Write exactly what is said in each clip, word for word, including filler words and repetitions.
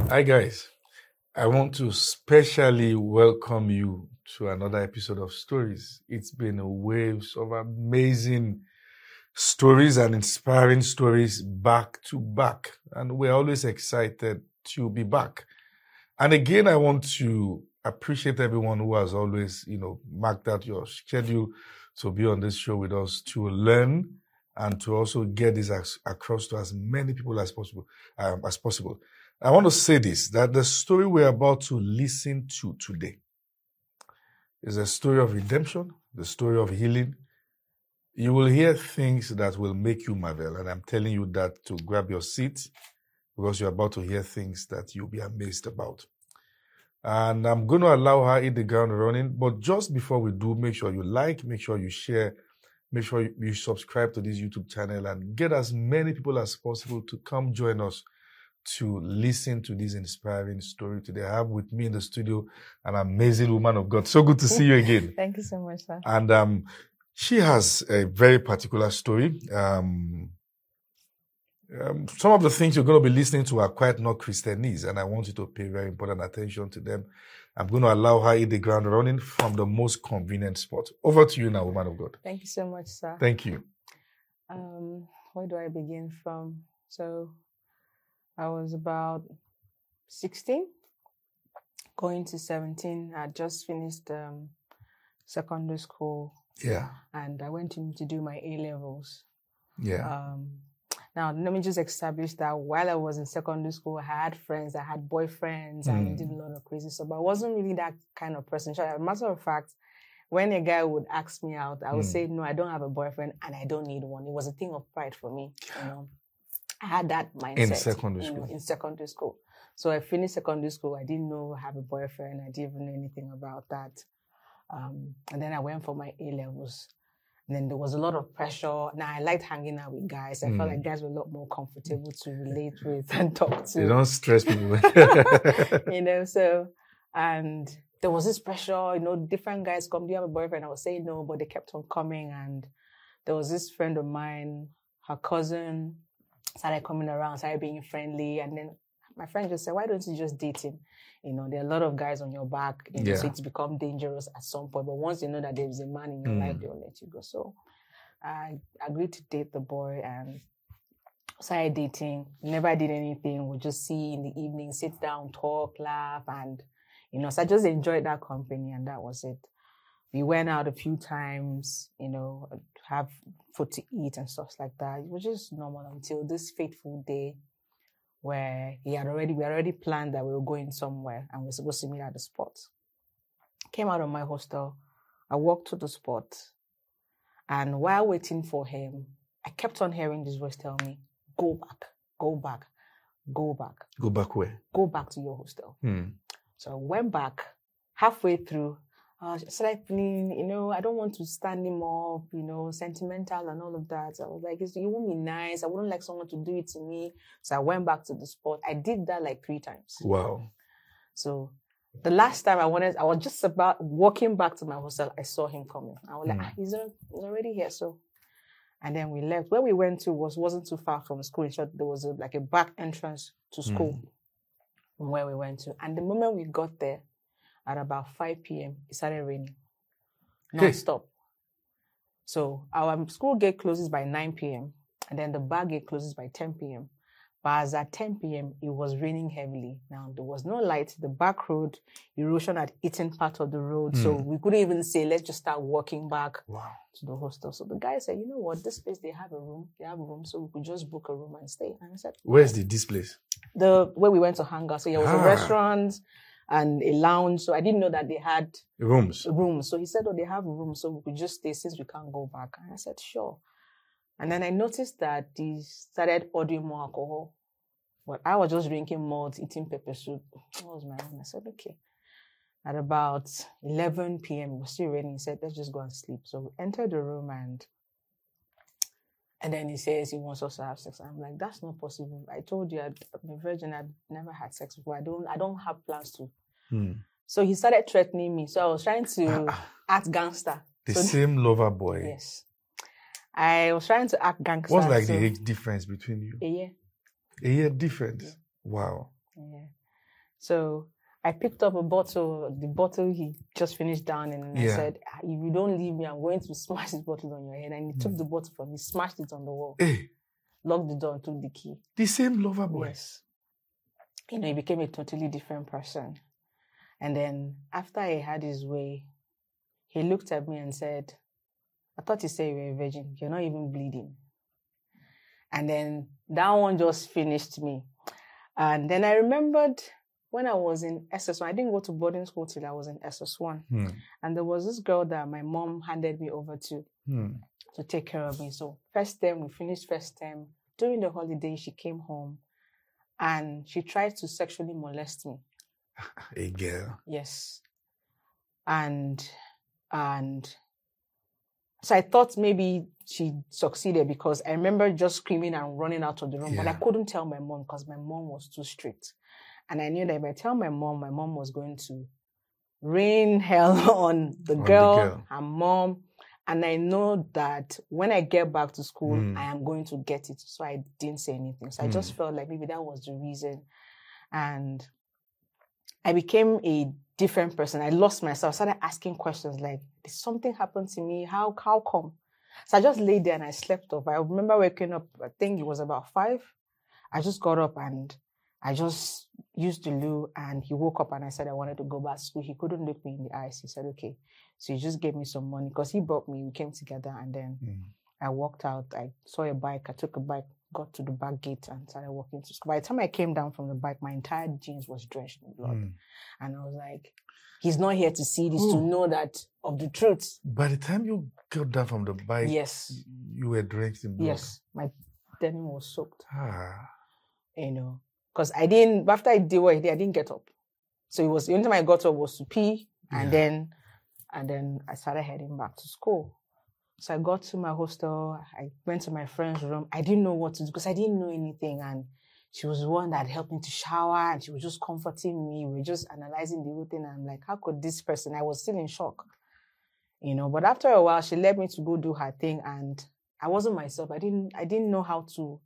Hi guys, I want to specially welcome you to another episode of Stories. It's been a waves of amazing stories and inspiring stories back to back, and we're always excited to be back. And again, I want to appreciate everyone who has always, you know, marked out your schedule to be on this show with us to learn and to also get this as, across to as many people as possible. Um, as possible. I want to say this, that the story we're about to listen to today is a story of redemption, the story of healing. You will hear things that will make you marvel, and I'm telling you that to grab your seat because you're about to hear things that you'll be amazed about. And I'm going to allow her hit the ground running, but just before we do, make sure you like, make sure you share, make sure you subscribe to this YouTube channel and get as many people as possible to come join us to listen to this inspiring story today. I have with me in the studio an amazing woman of God. So good to see you again. Thank you so much, sir. And um, she has a very particular story. Um, um, some of the things you're going to be listening to are quite not Christianese, and I want you to pay very important attention to them. I'm going to allow her hit the ground running from the most convenient spot. Over to you now, woman of God. Thank you so much, sir. Thank you. Um, where do I begin from? So, I was about sixteen, going to seventeen. I just finished um, secondary school. Yeah. And I went in to do my A-levels. Yeah. Um, now, let me just establish that while I was in secondary school, I had friends, I had boyfriends, Mm. and I did a lot of crazy stuff. But I wasn't really that kind of person. So, as a matter of fact, when a guy would ask me out, I would Mm. say, no, I don't have a boyfriend and I don't need one. It was a thing of pride for me, you know. I had that mindset. In secondary you know, school. in secondary school. So I finished secondary school. I didn't know I have a boyfriend. I didn't even know anything about that. Um, and then I went for my A-levels. And then there was a lot of pressure. Now, I liked hanging out with guys. I Mm. felt like guys were a lot more comfortable to relate with and talk to. You don't stress people. you know, so, and there was this pressure, you know, different guys come, do you have a boyfriend? I was saying no, but they kept on coming. And there was this friend of mine, her cousin, started coming around, started being friendly. And then my friend just said, why don't you just date him? You know, there are a lot of guys on your back, you know, Yeah. so it's become dangerous at some point. But once you know that there's a man in your Mm. life, they'll let you go. So I agreed to date the boy and started dating. Never did anything. We'll just see in the evening, sit down, talk, laugh. And, you know, so I just enjoyed that company and that was it. We went out a few times, you know, have food to eat and stuff like that. It was just normal until this fateful day where he had already, we had already planned that we were going somewhere and we were supposed to meet at the spot. Came out of my hostel. I walked to the spot. And while waiting for him, I kept on hearing this voice tell me, go back, go back, go back. Go back where? Go back to your hostel. Hmm. So I went back. Halfway through, I uh, started feeling, you know, I don't want to stand him up, you know, sentimental and all of that. So I was like, it won't be nice. I wouldn't like someone to do it to me. So I went back to the spot. I did that like three times. Wow. So the last time I wanted, I was just about walking back to my hostel. I saw him coming. I was like, Mm. ah, he's, a, he's already here. So, and then we left. Where we went to was, wasn't too far from school. In short, there was a, like a back entrance to school Mm. from where we went to. And the moment we got there, at about five p.m., it started raining. Hey. Non-stop. So our school gate closes by nine p.m. and then the bar gate closes by ten p.m. But as at ten p.m., it was raining heavily. Now, there was no light. The back road, erosion had eaten part of the road. So Mm. we couldn't even say, let's just start walking back Wow. to the hostel. So the guy said, you know what, this place, they have a room. They have a room, so we could just book a room and stay. And I said, Where's the this place? the where we went to hang out. So there was Ah. a restaurant and a lounge. So I didn't know that they had Rooms. rooms. So he said, oh, they have a room, so we could just stay since we can't go back. And I said, sure. And then I noticed that they started ordering more alcohol. But I was just drinking malt, eating pepper soup. That was my own. I said, okay. At about eleven p.m., it was still raining. He said, let's just go and sleep. So we entered the room and and then he says he wants us to have sex. I'm like, that's not possible. I told you I'd, I'm a virgin. I've never had sex before. I don't I don't have plans to. Hmm. So he started threatening me. So I was trying to act gangster. The So- same lover boy. Yes. I was trying to act gangster. What's like so the age difference between you? a year. A year difference. Yeah. Wow. Yeah. So I picked up a bottle, the bottle he just finished down, and Yeah. I said, if you don't leave me, I'm going to smash this bottle on your head. And he Mm. took the bottle from me, smashed it on the wall, Hey, locked the door, and took the key. the same lover boy. Yes. You know, he became a totally different person. And then after he had his way, he looked at me and said, I thought you said you were a virgin. You're not even bleeding. And then that one just finished me. And then I remembered when I was in S S one, I didn't go to boarding school till I was in S S one. Hmm. And there was this girl that my mom handed me over to Hmm. to take care of me. So first term, we finished first term. During the holiday, she came home and she tried to sexually molest me. A girl. Yes. And, and so I thought maybe she succeeded because I remember just screaming and running out of the room, but I Yeah. couldn't tell my mom because my mom was too strict. And I knew that if I tell my mom, my mom was going to rain hell on the On the girl, girl. her mom. And I know that when I get back to school, Mm. I am going to get it. So I didn't say anything. So I Mm. just felt like maybe that was the reason. And I became a different person. I lost myself. I started asking questions like, did something happen to me? How, how come? So I just lay there and I slept off. I remember waking up, I think it was about five. I just got up and I just used the loo, and he woke up and I said I wanted to go back to school. He couldn't look me in the eyes. He said, okay. So he just gave me some money because he brought me. We came together and then Mm. I walked out. I saw a bike. I took a bike, got to the back gate and started walking to school. By the time I came down from the bike, my entire jeans was drenched in blood. Mm. And I was like, he's not here to see this, Ooh. to know that of the truth. By the time you got down from the bike, Yes. you were drenched in blood. Yes. My denim was soaked, Ah. you know, because I didn't, after I did what I did, I didn't get up. So it was, the only time I got up was to pee. And Yeah. then, and then I started heading back to school. So I got to my hostel. I went to my friend's room. I didn't know what to do because I didn't know anything. And she was the one that helped me to shower, and she was just comforting me. We were just analyzing the whole thing. And I'm like, how could this person? I was still in shock, you know. But after a while, she led me to go do her thing, and I wasn't myself. I didn't. I didn't know how to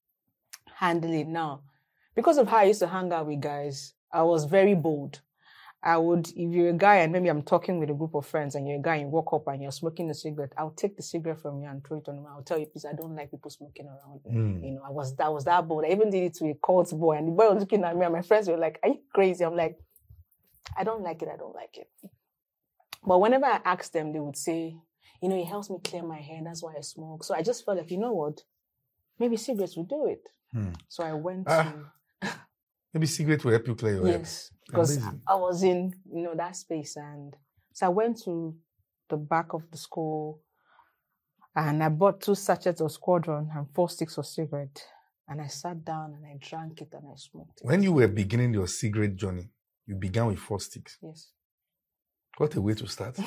handle it now, because of how I used to hang out with guys. I was very bold. I would, if you're a guy and maybe I'm talking with a group of friends and you're a guy and you walk up and you're smoking a cigarette, I'll take the cigarette from you and throw it on me. I'll tell you, please, I don't like people smoking around me. Mm. You know, I was, that was that bold. I even did it to a cult boy, and the boy was looking at me and my friends were like, are you crazy? I'm like, I don't like it. I don't like it. But whenever I asked them, they would say, you know, it helps me clear my hair. That's why I smoke. So I just felt like, you know what? Maybe cigarettes will do it. Hmm. So I went Ah. to... Maybe cigarette will help you clear your head. Yes, because Amazing. I was in, you know, that space. And so I went to the back of the school and I bought two sachets of Squadron and four sticks of cigarette. And I sat down and I drank it and I smoked it. When you were beginning your cigarette journey, you began with four sticks. Yes. What a way to start.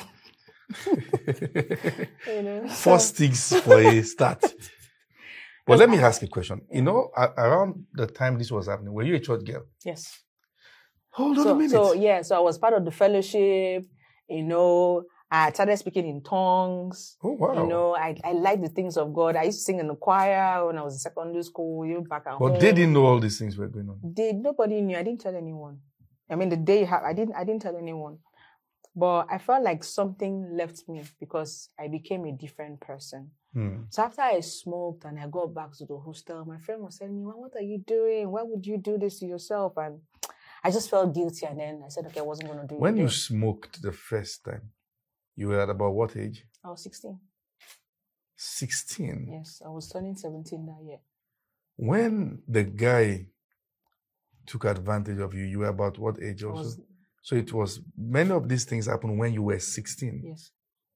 You know, Four so- sticks for a start. But let me ask you a question. You know, a- around the time this was happening, were you a church girl? Yes. Hold on a So, minute. so, yeah, so I was part of the fellowship, you know, I started speaking in tongues. Oh, wow. You know, I, I like the things of God. I used to sing in the choir when I was in secondary school, you know, back at home. But they didn't know all these things were going on. They, nobody knew. I didn't tell anyone. I mean, the day you have, I didn't, I didn't tell anyone. But I felt like something left me because I became a different person. Hmm. So after I smoked and I got back to the hostel, my friend was telling me, well, what are you doing? Why would you do this to yourself? And I just felt guilty. And then I said, okay, I wasn't going to do it. When you again. smoked the first time, you were at about what age? I was sixteen. sixteen. Yes, I was turning seventeen that year. When the guy took advantage of you, you were about what age I also? was, So it was, many of these things happened when you were sixteen. yes.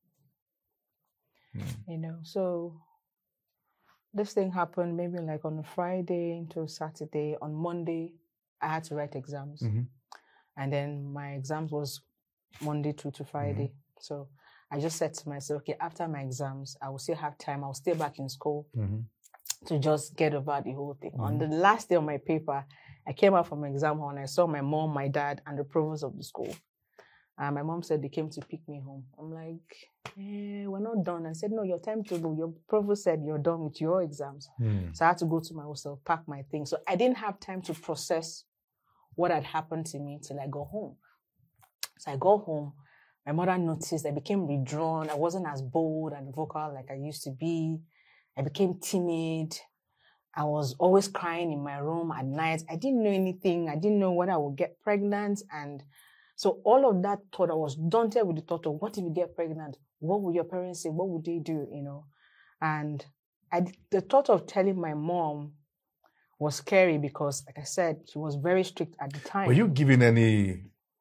Hmm. You know, so this thing happened maybe like on a Friday into Saturday. On Monday, I had to write exams. Mhm. And then my exams was Monday through to Friday. So I just said to myself, okay, after my exams, I will still have time. I'll stay back in school Mhm. to just get over the whole thing. On the last day of my paper, I came out from my exam hall and I saw my mom, my dad, and the provost of the school. And my mom said they came to pick me home. I'm like, eh, we're not done. I said, no, your timetable, your provost said you're done with your exams. Hmm. So I had to go to my hostel, pack my things. So I didn't have time to process what had happened to me till I got home. So I got home. My mother noticed I became withdrawn. I wasn't as bold and vocal like I used to be. I became timid. I was always crying in my room at night. I didn't know anything. I didn't know when I would get pregnant. And so all of that thought, I was daunted with the thought of what if you get pregnant? What would your parents say? What would they do? You know? And I, the thought of telling my mom was scary because, like I said, she was very strict at the time. Were you given any,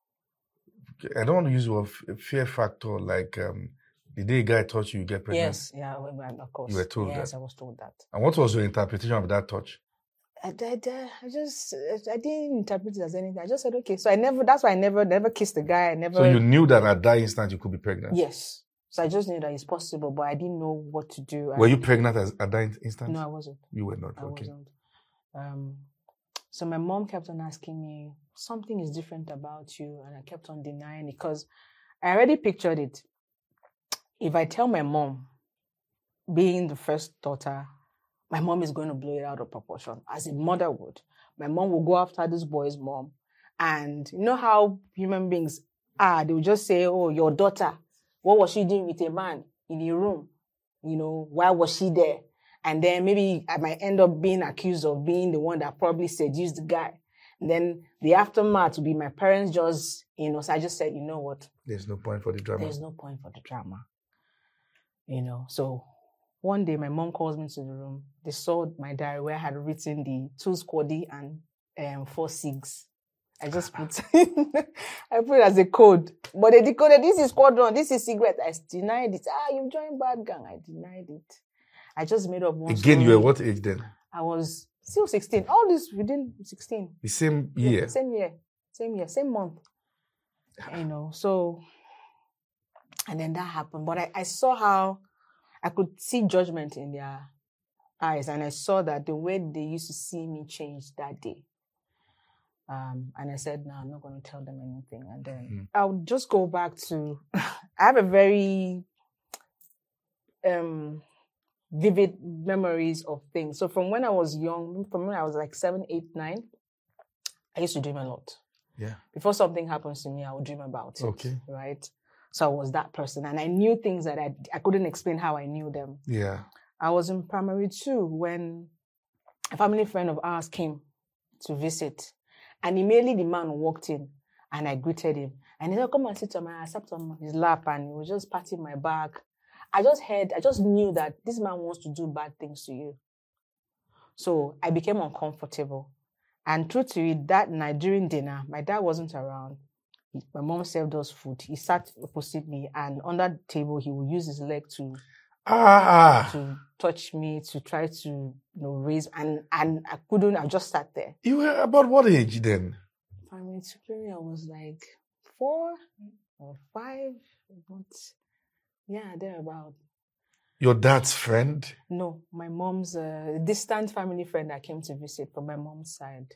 I don't want to use the word fear factor, like um, the day a guy taught you you get pregnant? Yes, yeah, of course. You were told yes, that? Yes, I was told that. And what was your interpretation of that touch? I, I, I just, I didn't interpret it as anything. I just said, okay. So I never, that's why I never, never kissed the guy. I never. So you knew that at that instant you could be pregnant? Yes. So I just knew that it's possible, but I didn't know what to do. Were you pregnant as, at that instant? No, I wasn't. You were not, I okay. wasn't. Um, so my mom kept on asking me, something is different about you. And I kept on denying it because I already pictured it. If I tell my mom, being the first daughter, my mom is going to blow it out of proportion, as a mother would. My mom will go after this boy's mom. And you know how human beings are. They will just say, oh, your daughter, what was she doing with a man in a room? You know, why was she there? And then maybe I might end up being accused of being the one that probably seduced the guy. And then the aftermath would be my parents just, you know, so I just said, you know what? There's no point for the drama. There's no point for the drama. You know, so one day my mom calls me to the room. They saw my diary where I had written the two squaddy and um, four SIGs. I just put, I put it as a code. But they decoded, this is squadron, this is cigarette. I denied it. Ah, you joined bad gang. I denied it. I just made up one Again, story. you were what age then? I was still sixteen. All this within sixteen. The same year? Yeah, same year. Same year. Same month. You know, so, and then that happened. But I, I saw how I could see judgment in their eyes. And I saw that the way they used to see me changed that day. Um, and I said, no, I'm not going to tell them anything. And then mm. I'll just go back to, I have a very um, vivid memories of things. So from when I was young, from when I was like seven, eight, nine, I used to dream a lot. Yeah. Before something happens to me, I would dream about it. Okay. Right? So I was that person. And I knew things that I, I couldn't explain how I knew them. Yeah. I was in primary two when a family friend of ours came to visit. And immediately the man walked in and I greeted him. And he said, come and sit on my, I sat on his lap and he was just patting my back. I just heard, I just knew that this man wants to do bad things to you. So I became uncomfortable. And true to it, that night during dinner, my dad wasn't around. My mom served us food. He sat opposite me and under the table, he would use his leg to, ah. to touch me, to try to, you know, raise, and, and I couldn't, I just sat there. You were about what age then? Primary two, I was like four or five, but yeah, thereabout. Your dad's friend? No, my mom's uh, distant family friend that came to visit from my mom's side.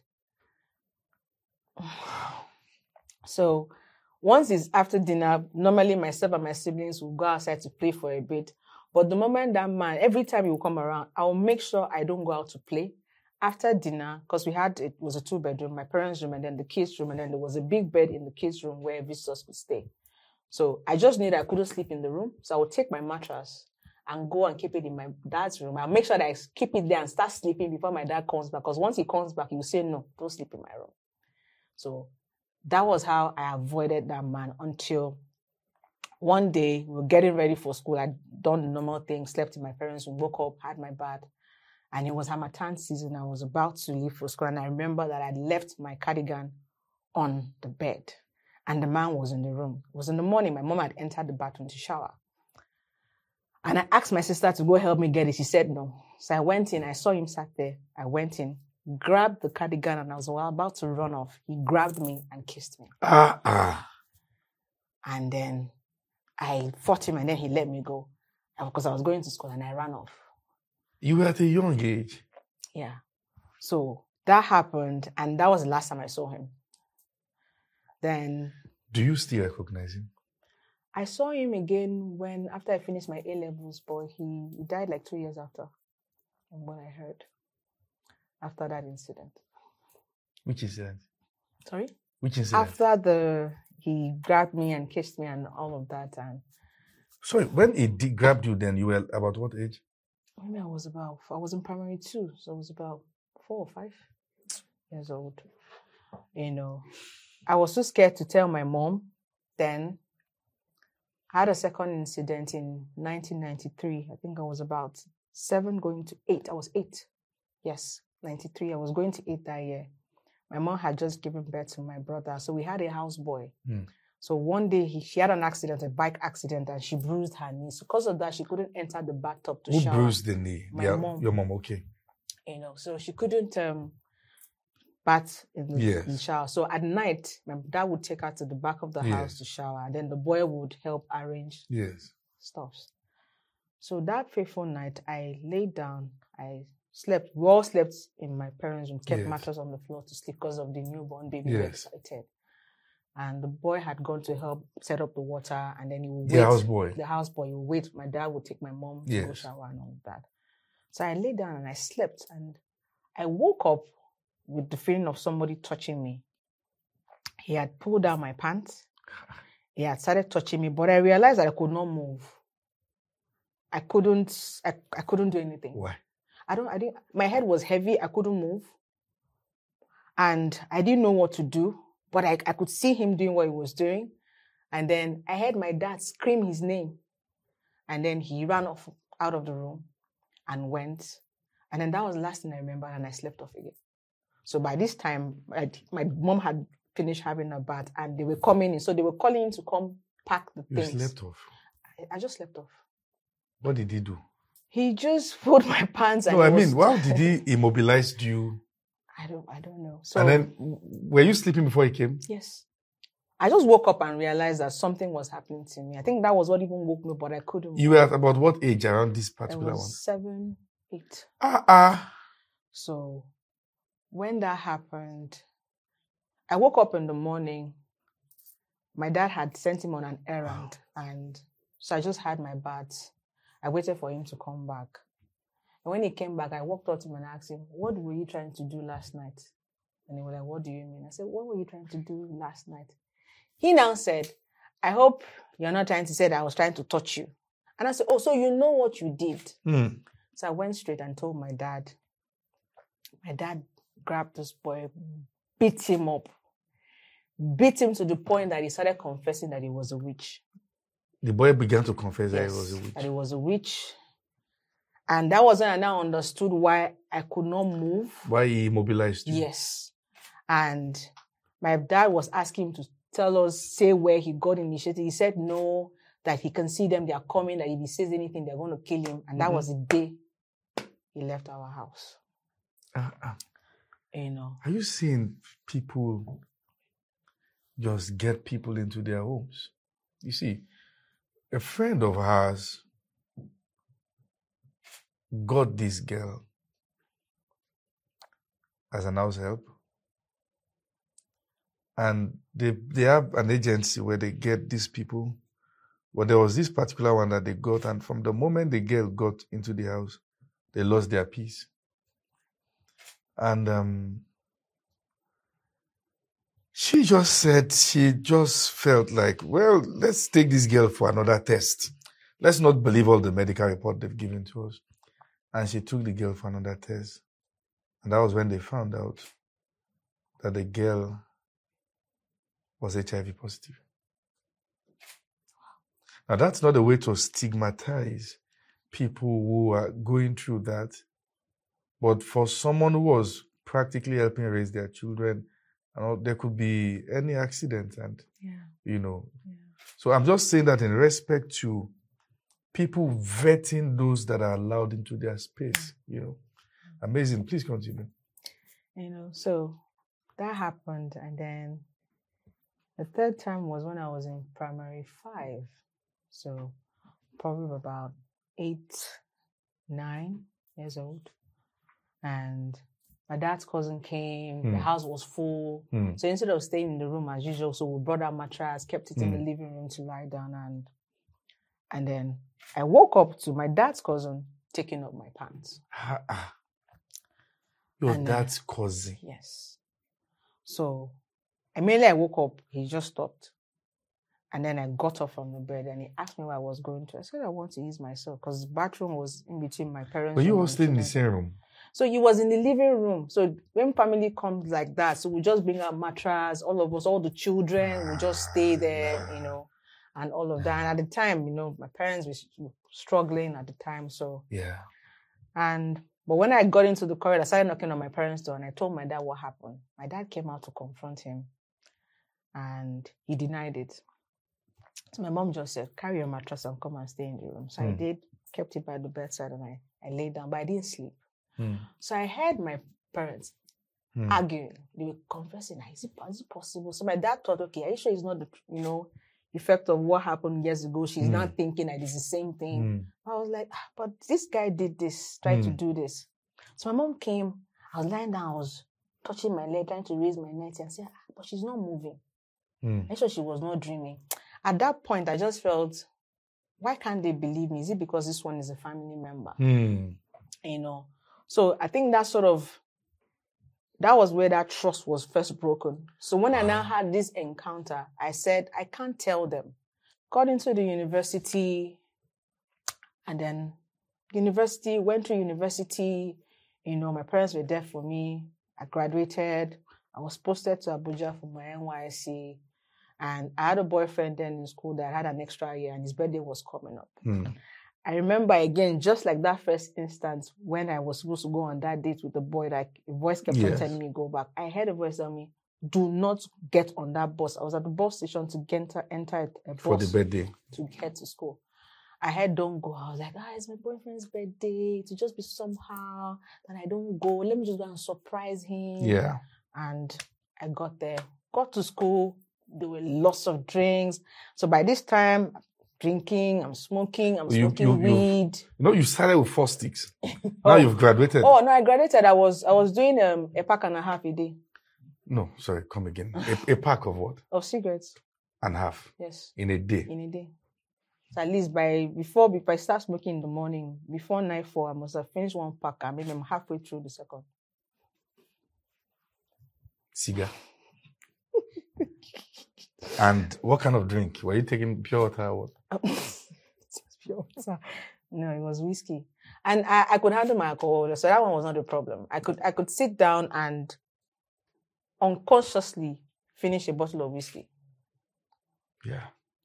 So once it's after dinner, normally myself and my siblings will go outside to play for a bit. But the moment that man, every time he will come around, I'll make sure I don't go out to play. After dinner, because we had, it was a two bedroom, my parents' room and then the kids' room, and then there was a big bed in the kids' room where visitors could stay. So I just knew that I couldn't sleep in the room. So I would take my mattress and go and keep it in my dad's room. I'll make sure that I keep it there and start sleeping before my dad comes back. Because once he comes back, he will say, no, don't sleep in my room. So that was how I avoided that man until one day we were getting ready for school. I'd done the normal thing, slept in my parents' room, woke up, had my bath. And it was Harmattan season. I was about to leave for school. And I remember that I left my cardigan on the bed. And the man was in the room. It was in the morning. My mom had entered the bathroom to shower. And I asked my sister to go help me get it. She said no. So I went in. I saw him sat there. I went in, grabbed the cardigan, and I was about to run off. He grabbed me and kissed me. Ah, ah. And then I fought him, and then he let me go. Because I was going to school, and I ran off. You were at a young age? Yeah. So that happened, and that was the last time I saw him. Then... Do you still recognize him? I saw him again when, after I finished my A-levels, but he, he died like two years after, from what I heard, after that incident. Which incident? Sorry? Which incident? After the, he grabbed me and kissed me and all of that. And Sorry, when he did, grabbed you, then you were about what age? maybe I was about, I was in primary two, so I was about four or five years old. You know, I was too scared to tell my mom. Then I had a second incident in nineteen ninety-three. I think I was about seven going to eight. I was eight. Yes, ninety-three. I was going to eight that year. My mom had just given birth to my brother. So we had a houseboy. Mm. So one day he, she had an accident, a bike accident, and she bruised her knee. So because of that, she couldn't enter the bathtub to Who shower. bruised the knee? My Yeah, mom. Your mom, okay. You know, so she couldn't um, bath in the, Yes. in the shower. So at night, my dad would take her to the back of the Yes. house to shower, and then the boy would help arrange Yes. stuffs. So that fateful night, I laid down. I slept. We all slept in my parents' room, kept Yes. mattress on the floor to sleep because of the newborn baby. We were Yes. excited. And the boy had gone to help set up the water, and then he would The wait. houseboy. The houseboy, he would wait. My dad would take my mom to go Yes. shower and all of that. So I lay down and I slept, and I woke up with the feeling of somebody touching me. He had pulled down my pants. He had started touching me, but I realized that I could not move. I couldn't. I, I couldn't do anything. Why? I don't. I didn't. My head was heavy. I couldn't move, and I didn't know what to do. But I, I could see him doing what he was doing, and then I heard my dad scream his name, and then he ran off out of the room, and went, and then that was the last thing I remember, and I slept off again. So by this time, I, my mom had finished having a bath, and they were coming in, so they were calling in to come pack the You things. slept off. I, I just slept off. What did he do? He just pulled my pants. And No, I he was- mean, how did he immobilize you? I don't. I don't know. So And then, were you sleeping before he came? yes, I just woke up and realized that something was happening to me. I think that was what even woke me, but I couldn't. You were at about what age around this I particular was one? seven, eight. Ah, ah. So when that happened, I woke up in the morning. My dad had sent him on an errand, and so I just had my bath. I waited for him to come back. And when he came back, I walked up to him and asked him, "What were you trying to do last night?" And he was like, "What do you mean?" I said, "What were you trying to do last night?" He now said, "I hope you're not trying to say that I was trying to touch you." And I said, "Oh, so you know what you did." Hmm. So I went straight and told my dad. My dad grabbed this boy, beat him up, beat him to the point that he started confessing that he was a witch. The boy began to confess that Yes, he was a witch. that he was a witch. And that was when I now understood why I could not move. Why he immobilized you? Yes. And my dad was asking him to tell us, say where he got initiated. He said no, that he can see them, they are coming, that if he says anything, they're going to kill him. And that Mhm. was the day he left our house. Ah, ah. You know. Are you seeing people just get people into their homes? You see, a friend of ours got this girl as an house help. And they they have an agency where they get these people. But there was this particular one that they got, and from the moment the girl got into the house, they lost their peace. And um, she just said she just felt like, well, let's take this girl for another test. Let's not believe all the medical report they've given to us. And she took the girl for another test. And that was when they found out that the girl was H I V positive. Now, that's not a way to stigmatize people who are going through that. But for someone who was practically helping raise their children, you know, there could be any accident and, Yeah. you know. Yeah. So I'm just saying that in respect to people vetting those that are allowed into their space, you know. Amazing. Please continue. You know, so that happened. And then the third time was when I was in primary five. So probably about eight, nine years old. And my dad's cousin came, the Hmm. house was full. Hmm. So instead of staying in the room as usual, so we brought our mattress, kept it in the Hmm. living room to lie down. And and then I woke up to my dad's cousin taking up my pants. Ah, ah. Your And, uh, dad's cousin. Yes. So Immediately I woke up, he just stopped. And then I got up from the bed and he asked me where I was going to. I said, I want to use myself because the bathroom was in between my parents. But you room all and stayed in the children. same room? So he was in the living room. So when family comes like that, so we just bring our mattress, all of us, all the children, we just stay there, you know, and all of that. And at the time, you know, my parents were struggling at the time. So, yeah. And, but when I got into the corridor, I started knocking on my parents' door and I told my dad what happened. My dad came out to confront him and he denied it. So my mom just said, carry your mattress and come and stay in the room. So mm. I did, kept it by the bedside and I, I laid down, but I didn't sleep. Mm. So I heard my parents mm. arguing. They were confessing, is it, is it possible? So my dad thought, okay, are you sure it's not the, you know, effect of what happened years ago? She's mm. not thinking that it's the same thing. Mm. I was like, ah, but this guy did this, tried mm. to do this. So my mom came, I was lying down, I was touching my leg, trying to raise my neck and say, ah, but she's not moving. Mm. I'm sure she was not dreaming. At that point, I just felt, why can't they believe me? Is it because this one is a family member? Mm. You know? So I think that sort of, that was where that trust was first broken. So when wow. I now had this encounter, I said, I can't tell them. Got into the university, and then university, went to university. You know, my parents were there for me. I graduated. I was posted to Abuja for my N Y S C. And I had a boyfriend then in school that had an extra year and his birthday was coming up. Mm. I remember again, just like that first instance when I was supposed to go on that date with the boy, like a voice kept yes. on telling me go back. I heard a voice tell me, do not get on that bus. I was at the bus station to get, enter a bus for the birthday to get to school. I heard don't go. I was like, ah, it's my boyfriend's birthday. To just be somehow that I don't go. Let me just go and surprise him. Yeah. And I got there, got to school. There were lots of drinks. So by this time, drinking, I'm smoking, I'm you, smoking you, weed. You know, you started with four sticks. oh. Now you've graduated. Oh, no, I graduated. I was I was doing um, a pack and a half a day. No, sorry, come again. A, a pack of what? Of cigarettes. And half? Yes. In a day? In a day. So at least by, before, if I start smoking in the morning, before nightfall, I must have finished one pack and maybe I'm halfway through the second. Cigar? And what kind of drink? Were you taking pure water or what? Pure water. No, it was whiskey. And I, I could handle my alcohol, so that one was not a problem. I could I could sit down and unconsciously finish a bottle of whiskey. Yeah.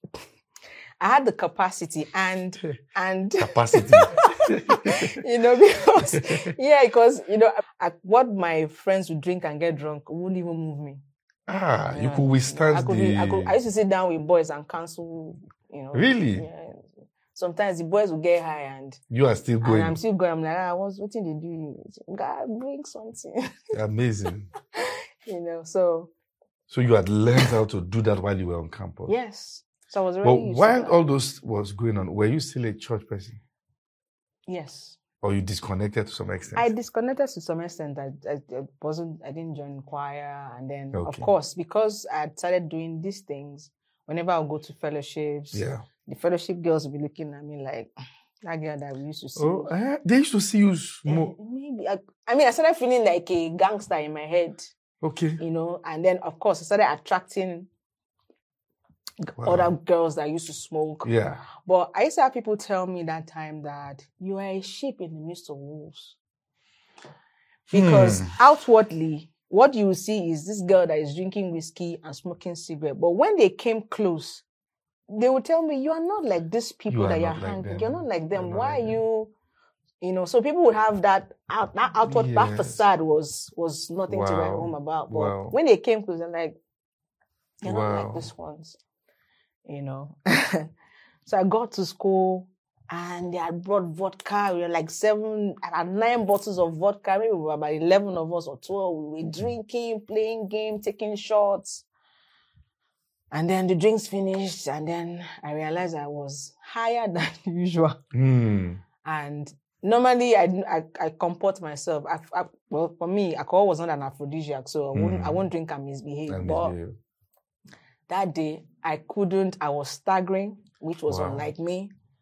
I had the capacity and and capacity. you know, because yeah, because you know, I, I, what my friends would drink and get drunk wouldn't even move me. Ah, yeah. You could withstand I could, the... be, I could. I used to sit down with boys and cancel, you know. Really? Yeah. Sometimes the boys will get high and... You are still going. And I'm still going. I'm like, ah, what's, what did they do? God, bring something. Amazing. You know, so... So you had learned how to do that while you were on campus? Yes. So I was already But while all those was going on, were you still a church person? Yes. Or you disconnected to some extent? I disconnected to some extent. I, I, I wasn't, I didn't join choir. And then, okay. of course, because I had started doing these things, whenever I would go to fellowships, yeah. the fellowship girls would be looking at me like, that girl that we used to see. Oh, uh, they used to see you more. Uh, maybe. I, I mean, I started feeling like a gangster in my head. Okay. You know, and then, of course, I started attracting wow. other girls that used to smoke. Yeah. But I used to have people tell me that time that you are a sheep in the midst of wolves. Because hmm. outwardly, what you see is this girl that is drinking whiskey and smoking cigarette. But when they came close, they would tell me, you are not like these people you that you're like hanging. You're not like them. Not Why like are you... You know, so people would have that out, that outward, yes. that facade was was nothing wow. to write home about. But wow. when they came close, they're like, you're wow. not like these ones. You know. So I got to school and they had brought vodka. We were like seven, I had nine bottles of vodka. Maybe we were about eleven of us or twelve. We were drinking, playing games, taking shots. And then the drinks finished. And then I realized I was higher than usual. Mm. And normally, I, I, I comport myself. I, I, well, for me, alcohol was not an aphrodisiac, so I won't, mm. I won't drink and misbehave. And but misbehave. That day, I couldn't. I was staggering, which was wow. unlike me.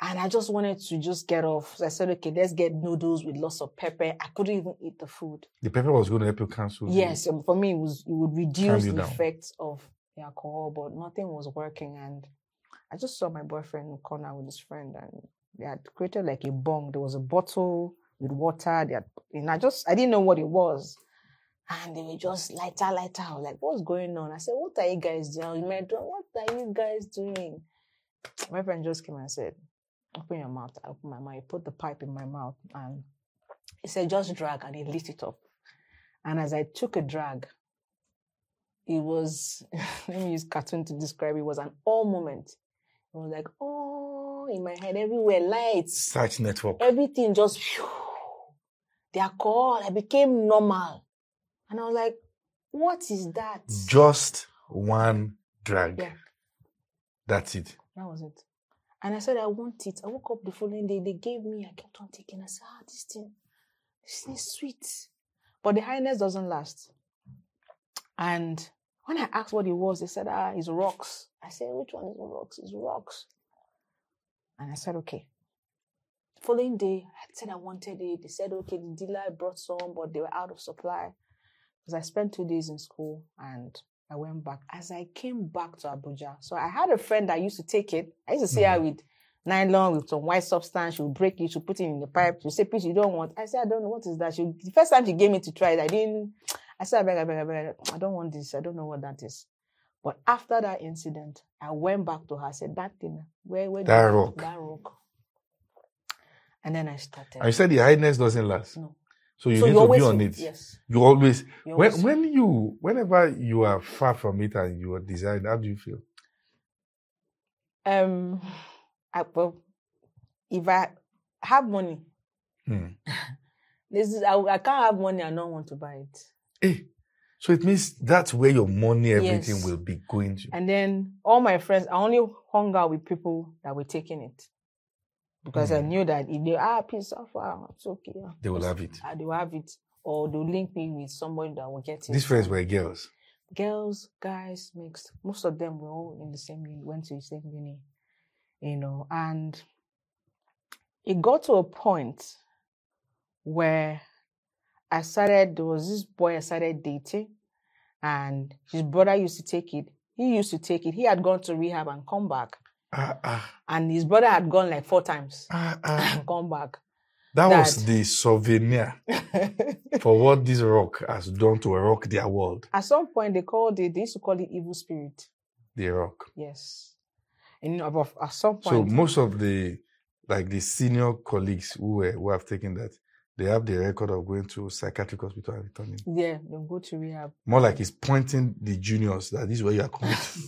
And I just wanted to just get off. So I said, okay, let's get noodles with lots of pepper. I couldn't even eat the food. The pepper was going to help you cancel. Yes, the... for me, it was it would reduce the down. effects of the alcohol, but nothing was working. And I just saw my boyfriend in the corner with his friend, and they had created like a bong. There was a bottle with water. They had, and I just, I didn't know what it was. And they were just lighter, lighter. I was like, what's going on? I said, what are you guys doing? What are you guys doing? My friend just came and said, open your mouth. I opened my mouth. He put the pipe in my mouth. And he said, just drag. And he lit it up. And as I took a drag, it was, let me use cartoon to describe it, it was an all moment. It was like, oh, in my head, everywhere, lights. Search network. Everything just, phew, the alcohol, I became normal. And I was like, what is that? Just one drag. Yeah. That's it. That was it. And I said, I want it. I woke up the following day. They gave me, I kept on taking. I said, ah, this thing, this thing is sweet. But the highness doesn't last. And when I asked what it was, they said, ah, it's rocks. I said, which one is rocks? It's rocks. And I said, okay. The following day, I said I wanted it. They said, okay, the dealer brought some, but they were out of supply. Because I spent two days in school and I went back. As I came back to Abuja, so I had a friend that used to take it. I used to see mm. her with nylon, with some white substance. She would break it, she would put it in the pipe. She would say, please, you don't want. I said, I don't know, what is that? She, the first time she gave me to try it, I didn't, I said, I beg, I beg, I beg, I don't want this. I don't know what that is. But after that incident, I went back to her. I said, that thing, where, where that did rock. That rock. And then I started. And you said the highness doesn't last. No. So you so need you to be on feel, it. Yes. You always, you when always when you, whenever you are far from it and you are desired, how do you feel? Um, I, well, if I have money, hmm. this is, I, I can't have money and not want to buy it. Hey, so it means that's where your money, everything yes. will be going to. And then all my friends, I only hung out with people that were taking it. Because mm. I knew that if they ah, peace offer, it's okay. They will have it. They will have it. Or they'll link me with somebody that will get it. These friends were girls? Girls, guys, mixed. Most of them were all in the same uni, went to the same uni. You know, and it got to a point where I started, there was this boy I started dating, and his brother used to take it. He used to take it. He had gone to rehab and come back. Uh, uh, and his brother had gone like four times uh, uh, and come back. That, that was the souvenir for what this rock has done to rock their world. At some point, they called it, they used to call it evil spirit. The rock. Yes. And you know, at some point. So most of the, like the senior colleagues who, were, who have taken that, they have the record of going to psychiatric hospital and returning. Yeah, they'll go to rehab. More like it's pointing the juniors that this is where you are coming to.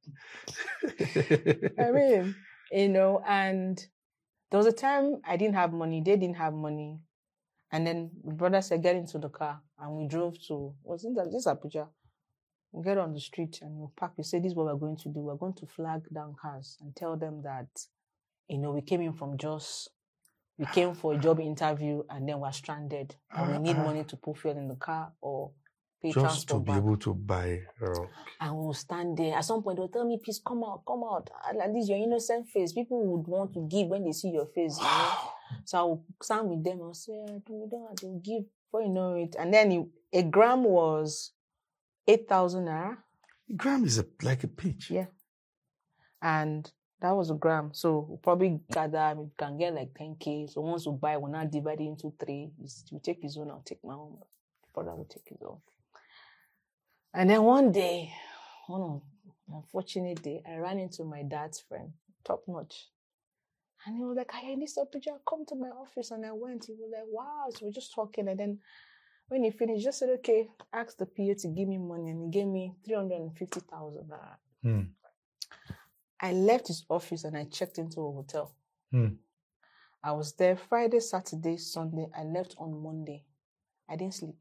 I mean, you know, and there was a time I didn't have money, they didn't have money. And then my brother said, get into the car. And we drove to, was in that, this Abuja. We get on the street and we park. We say, this is what we're going to do. We're going to flag down cars and tell them that, you know, we came in from Jos. We came for a job interview and then we're stranded. And we need money to put fuel in the car or pay just transport to be back. able to buy rock. And we'll stand there. At some point, they'll tell me, please come out, come out. At least your innocent face. People would want to give when they see your face. You know? So I'll stand with them and say, we don't have to give before you know it. And then it, a gram was eight thousand naira. A gram is a, like a peach. Yeah. And that was a gram. So we'll probably gather, we can get like ten K. So once we buy, we'll not divide it into three. You take his own, I'll take my own. My brother will take his own. And then one day, one unfortunate day, I ran into my dad's friend, top notch. And he was like, I need some picture, come to my office. And I went, he was like, wow. So we're just talking. And then when he finished, he just said, okay, ask the P A to give me money. And he gave me three hundred fifty thousand. Hmm. I left his office and I checked into a hotel. Hmm. I was there Friday, Saturday, Sunday. I left on Monday. I didn't sleep.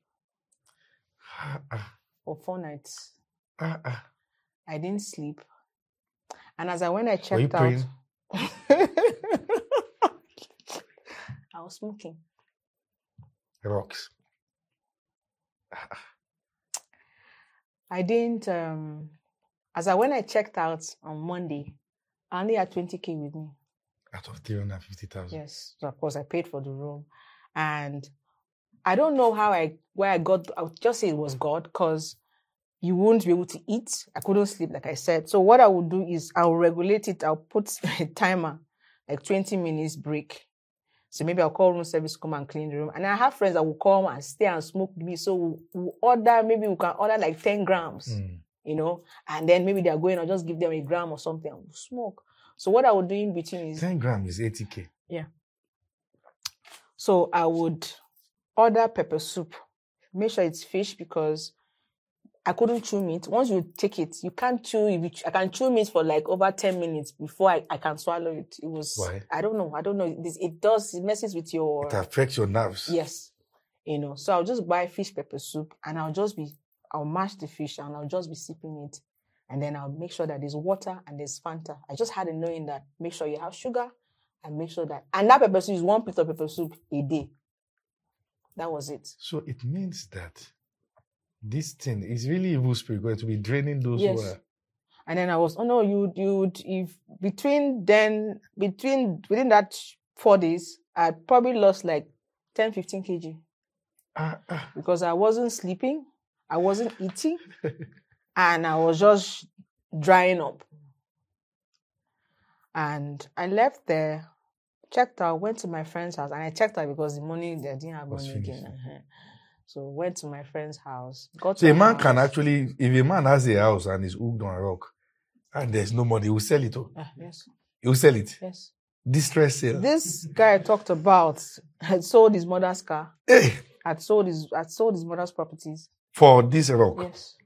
For four nights. Uh, uh. I didn't sleep. And as I went, I checked out. I was smoking. Rocks. I didn't, um, as I when I checked out on Monday, I only had twenty K with me. Out of three hundred fifty thousand. Yes. So of course I paid for the room. And I don't know how I, where I got, I would just say it was God, because you won't be able to eat. I couldn't sleep, like I said. So what I would do is I'll regulate it. I'll put a timer, like twenty minutes break. So maybe I'll call room service to come and clean the room. And I have friends that will come and stay and smoke with me. So we'll, we'll order, maybe we can order like ten grams, mm. you know, and then maybe they're going, I'll just give them a gram or something and we'll smoke. So what I would do in between is... ten grams is eighty K. Yeah. So I would order pepper soup. Make sure it's fish, because I couldn't chew meat. Once you take it, you can't chew. If you chew, I can chew meat for like over ten minutes before I, I can swallow it. It was... Why? I don't know. I don't know. This, it does. It messes with your... It affects your nerves. Yes. You know, so I'll just buy fish pepper soup and I'll just be... I'll mash the fish and I'll just be sipping it. And then I'll make sure that there's water and there's Fanta. I just had a knowing that make sure you have sugar and make sure that... And that pepper soup is one plate of pepper soup a day. That was it. So it means that this thing is really evil spirit going to be draining those yes. who are... And then I was, oh no, you you if between then, between, within that four days, I probably lost like ten, fifteen kilograms. Uh, uh. Because I wasn't sleeping, I wasn't eating, and I was just drying up. And I left there, checked out, went to my friend's house, and I checked out because the money, they didn't have money again. Uh-huh. So went to my friend's house. Got so to a man house. can actually, if a man has a house and is hooked on a rock, and there's no money, he will sell it all. Uh, yes. He will sell it? Yes. Distress sale. This guy I talked about had sold his mother's car. Hey! Had sold his, had sold his mother's properties. For this rock? Yes.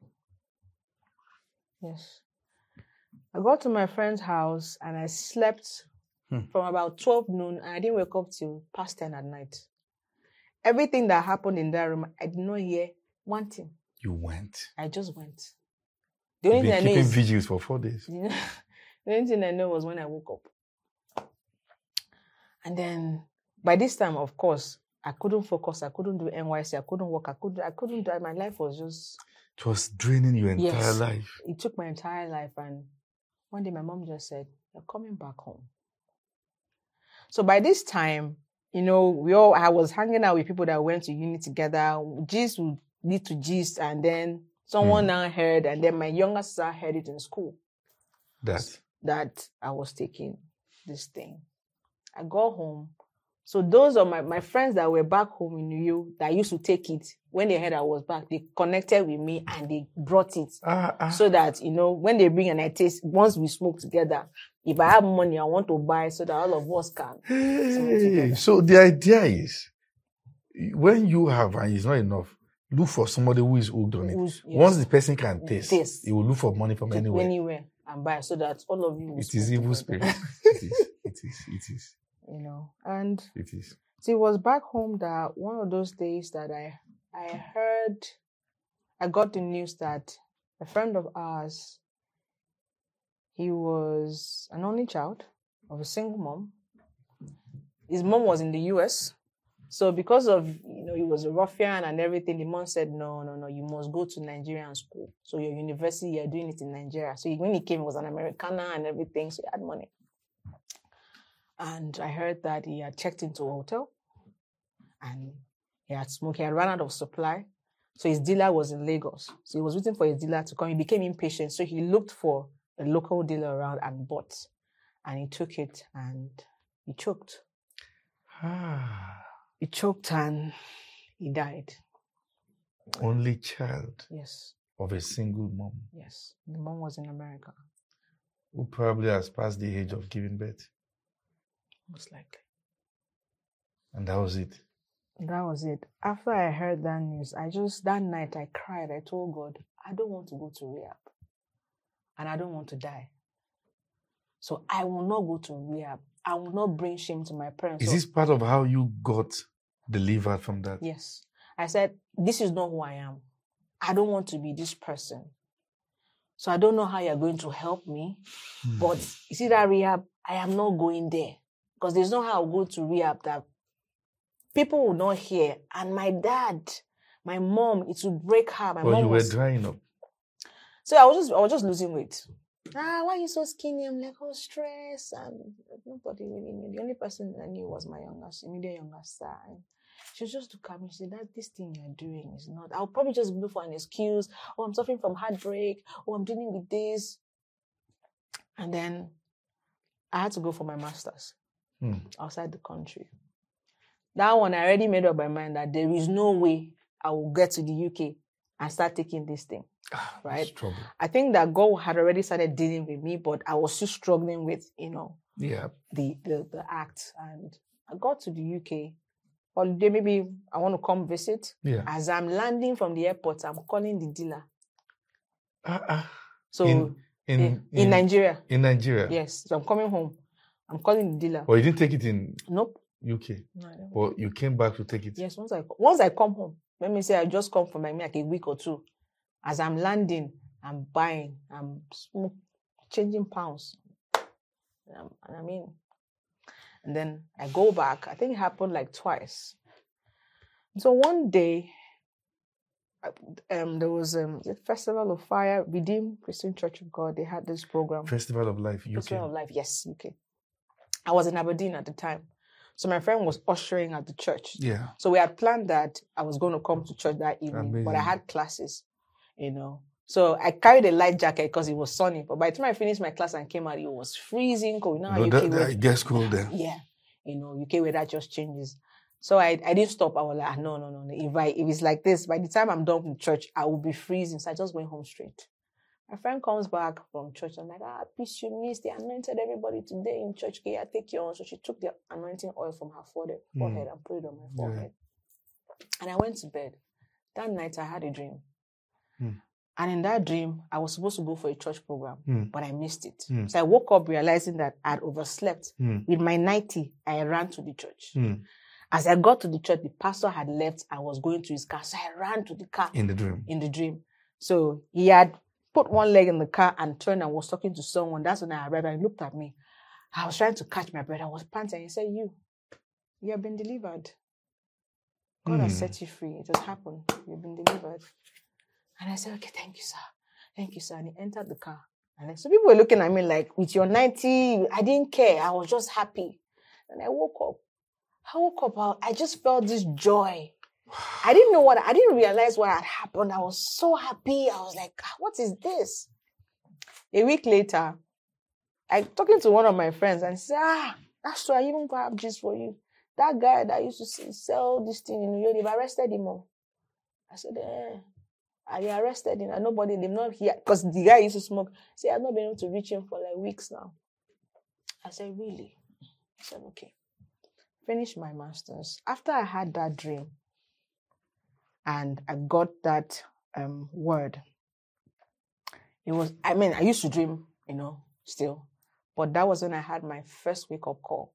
Yes. I got to my friend's house and I slept hmm. from about twelve noon and I didn't wake up till past ten at night. Everything that happened in that room, I did not hear one thing. You went? I just went. The only You've thing been I know keeping is... vigils for four days. You know, the only thing I know was when I woke up. And then, by this time, of course, I couldn't focus. I couldn't do N Y C. I couldn't work. I couldn't, I couldn't do... My life was just... It was draining your entire yes, life. It took my entire life. And one day my mom just said, you're coming back home. So by this time, you know, we all, I was hanging out with people that went to uni together. Gist would lead to gist, and then someone mm. now heard, and then my younger sister heard it in school. That? That I was taking this thing. I got home. So those are my, my friends that were back home in New York that used to take it. When they heard I was back, they connected with me and they brought it. Uh, uh. So that, you know, when they bring and I taste, once we smoke together, if I have money, I want to buy so that all of us can. Hey, so the idea is, when you have and it's not enough, look for somebody who is hooked on it. Yes. Once the person can taste, taste, he will look for money from anywhere. Anywhere and buy so that all of you will It is evil spirit. It is. It is. It is. You know, and it is. So it was back home that one of those days that I I heard, I got the news that a friend of ours, he was an only child of a single mom. His mom was in the U S. So because of, you know, he was a ruffian and everything, the mom said, no, no, no, you must go to Nigerian school. So your university, you're doing it in Nigeria. So when he came, he was an Americana and everything, so he had money. And I heard that he had checked into a hotel and he had smoked. He had run out of supply. So his dealer was in Lagos. So he was waiting for his dealer to come. He became impatient. So he looked for a local dealer around and bought. And he took it and he choked. He choked and he died. Only child? Yes. Of a single mom? Yes. The mom was in America. Who probably has passed the age of giving birth? Most likely. And that was it? That was it. After I heard that news, I just, that night I cried. I told God, I don't want to go to rehab. And I don't want to die. So I will not go to rehab. I will not bring shame to my parents. Is so, this part of how you got delivered from that? Yes. I said, this is not who I am. I don't want to be this person. So I don't know how you're going to help me. Hmm. But you see that rehab, I am not going there. Because there's no how I'll go to rehab that people will not hear. And my dad, my mom, it will break her. My but mom you was, were drying up. So I was just I was just losing weight. Ah, why are you so skinny? I'm like, oh, stress. And nobody really knew. The only person I knew was my youngest, immediate younger sister. And she was just look at me. She said, that this thing you're doing is not. I'll probably just look for an excuse. Oh, I'm suffering from heartbreak. Oh, I'm dealing with this. And then I had to go for my master's Hmm. outside the country. That one, I already made up my mind that there is no way I will get to the U K and start taking this thing. Ah, right? trouble. I think that God had already started dealing with me, but I was still struggling with, you know, Yeah. the, the, the act. And I got to the U K. Holiday, maybe I want to come visit. Yeah. As I'm landing from the airport, I'm calling the dealer. Uh, uh, So in, in, in, in, in Nigeria. In Nigeria. Yes. So I'm coming home. I'm calling the dealer. Or you didn't take it in Nope. U K? No, I don't. Or you came back to take it? Yes. Once I once I come home, let me say I just come for my like a week or two. As I'm landing, I'm buying, I'm smoke, changing pounds. And, I'm, and I mean, and then I go back. I think it happened like twice. So one day, um, there was um, the Festival of Fire, Redeemed Christian Church of God. They had this program. Festival of Life, U K. Festival of Life, yes, U K. I was in Aberdeen at the time. So my friend was ushering at the church. Yeah. So we had planned that I was going to come to church that evening, Amazing. but I had classes, you know. So I carried a light jacket because it was sunny. But by the time I finished my class and came out, it was freezing cold. You know how No, U K that, weather, that gets cold then. yeah, you know, U K weather just changes. So I, I didn't stop. I was like, no, no, no, no. If I if it's like this, by the time I'm done with church, I will be freezing. So I just went home straight. My friend comes back from church. I'm like, ah, peace, you missed. They anointed everybody today in church. Okay, I take you on. So she took the anointing oil from her forehead, forehead mm. and put it on my forehead. Yeah. And I went to bed. That night I had a dream. Mm. And in that dream, I was supposed to go for a church program, mm. but I missed it. Mm. So I woke up realizing that I'd overslept. Mm. With my nightie, I ran to the church. Mm. As I got to the church, the pastor had left. I was going to his car. So I ran to the car. In the dream? In the dream. So he had put one leg in the car and turned and was talking to someone. That's when I arrived and he looked at me. I was trying to catch my breath. I was panting. He said, you, you have been delivered. God mm. has set you free. It has happened. You've been delivered. And I said, okay, thank you, sir. Thank you, sir. And he entered the car. And then, so people were looking at me like, with your ninety, I didn't care. I was just happy. And I woke up. I woke up. I just felt this joy. I didn't know what, I didn't realize what had happened. I was so happy. I was like, what is this? A week later, I talking to one of my friends and he said, ah, that's true. I even got gist for you. That guy that used to sell this thing in New York, they've arrested him. I said, eh. And they arrested him and nobody, they've not here. Because the guy used to smoke. Say, I've not been able to reach him for like weeks now. I said, really? I said, okay. Finished my master's. After I had that dream and I got that um, word, it was, I mean, I used to dream, you know, still. But that was when I had my first wake-up call.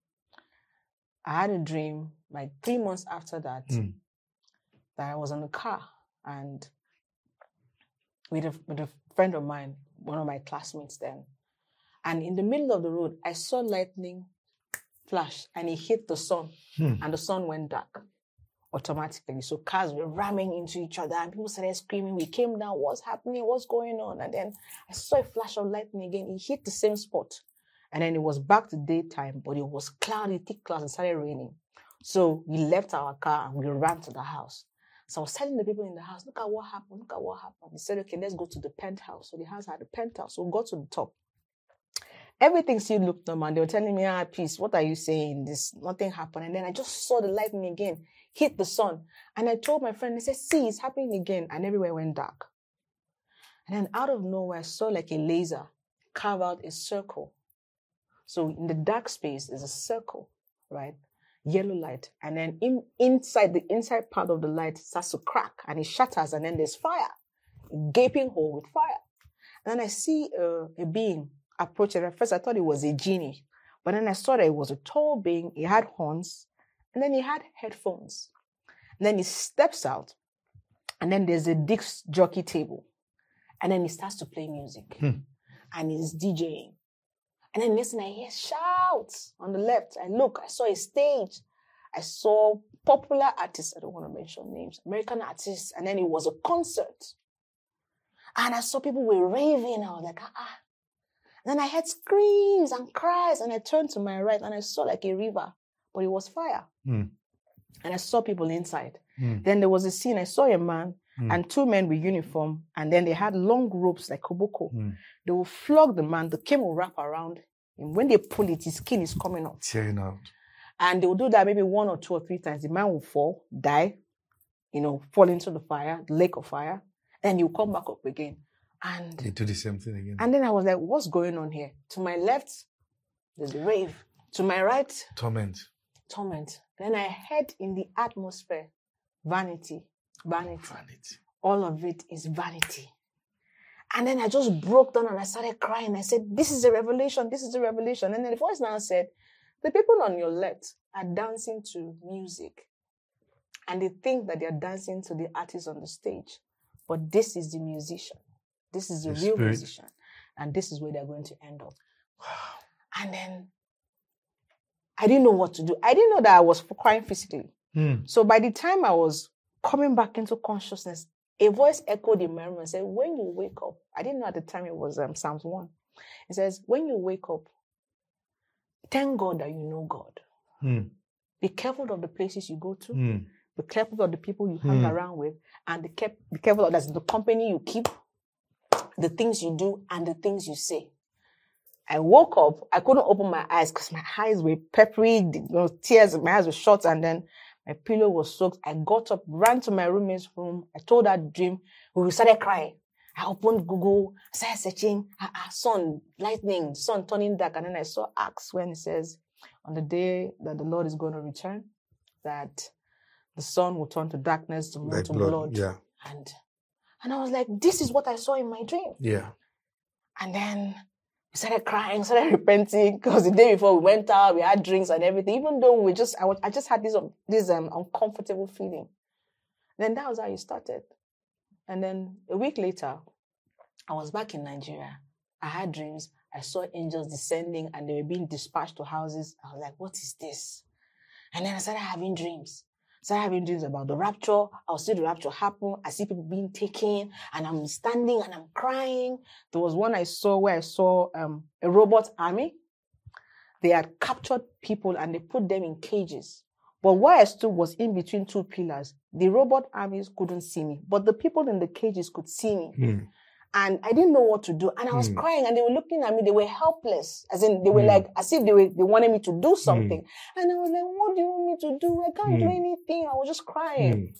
I had a dream like three months after that, mm. that I was in a car and with a, with a friend of mine, one of my classmates then. And in the middle of the road, I saw lightning flash and it hit the sun hmm. and the sun went dark automatically. So cars were ramming into each other and people started screaming. We came down, what's happening? What's going on? And then I saw a flash of lightning again. It hit the same spot. And then it was back to daytime, but it was cloudy, thick clouds, and started raining. So we left our car and we ran to the house. So I was telling the people in the house, look at what happened, look at what happened. They said, okay, let's go to the penthouse. So the house had a penthouse. So we got to the top. Everything still looked normal. They were telling me, ah, peace, what are you saying? This, nothing happened. And then I just saw the lightning again, hit the sun. And I told my friend, they said, see, it's happening again. And everywhere went dark. And then out of nowhere, I saw like a laser carve out a circle. So in the dark space, there's a circle, right? Yellow light. And then in, inside, the inside part of the light starts to crack and it shatters. And then there's fire, a gaping hole with fire. And then I see uh, a being approach it. At first, I thought it was a genie. But then I saw that it was a tall being. He had horns. And then he had headphones. And then he steps out. And then there's a disc jockey table. And then he starts to play music. Hmm. And he's DJing. And then listen, I hear shouts on the left. I look, I saw a stage. I saw popular artists. I don't want to mention names. American artists. And then it was a concert. And I saw people were raving. I was like, ah, ah. Then I heard screams and cries, and I turned to my right, and I saw like a river, but it was fire. Mm. And I saw people inside. Mm. Then there was a scene, I saw a man Mm. and two men with uniform, and then they had long ropes like koboko. Mm. They will flog the man, the cane will wrap around him. When they pull it, his skin is coming out. Tearing out. And they will do that maybe one or two or three times. The man will fall, die, you know, fall into the fire, the lake of fire. Then he'll come back up again. And They do the same thing again. and then I was like, what's going on here? To my left, there's the rave. To my right, Torment. torment. Then I heard in the atmosphere, vanity, vanity. Vanity. All of it is vanity. And then I just broke down and I started crying. I said, this is a revelation. This is a revelation. And then the voice now said, the people on your left are dancing to music. And they think that they are dancing to the artist on the stage. But this is the musician. This is the, The real spirit. musician. And this is where they're going to end up. Wow. And then I didn't know what to do. I didn't know that I was crying physically. Mm. So by the time I was coming back into consciousness, a voice echoed in my room and said, when you wake up, I didn't know at the time it was um, Psalms one. It says, when you wake up, thank God that you know God. Mm. Be careful of the places you go to. Mm. Be careful of the people you hang Mm. around with. And be, kept, be careful of that's the company you keep, the things you do, and the things you say. I woke up. I couldn't open my eyes because my eyes were peppery, you know, tears. My eyes were shut, and then my pillow was soaked. I got up, ran to my roommate's room. I told her dream. We started crying. I opened Google, started searching. Ah, ah, sun, lightning, sun turning dark, and then I saw Acts when it says, on the day that the Lord is going to return, that the sun will turn to darkness, the moon Like to blood. blood. Yeah. And and I was like, this is what I saw in my dream. Yeah. And then we started crying, started repenting, because the day before we went out, we had drinks and everything. Even though we just, I, was, I just had this um, this um, uncomfortable feeling. Then that was how it started. And then a week later, I was back in Nigeria. I had dreams. I saw angels descending and they were being dispatched to houses. I was like, what is this? And then I started having dreams. Started having dreams about the rapture. I'll see the rapture happen. I see people being taken and I'm standing and I'm crying. There was one I saw where I saw um, a robot army. They had captured people and they put them in cages. But where I stood was in between two pillars. The robot armies couldn't see me, but the people in the cages could see me. Mm. And I didn't know what to do. And I was Mm. crying and they were looking at me. They were helpless. As in, they were Mm. like, as if they were, they wanted me to do something. And I was like, what do you want me to do? I can't do Mm. anything. I was just crying. Mm.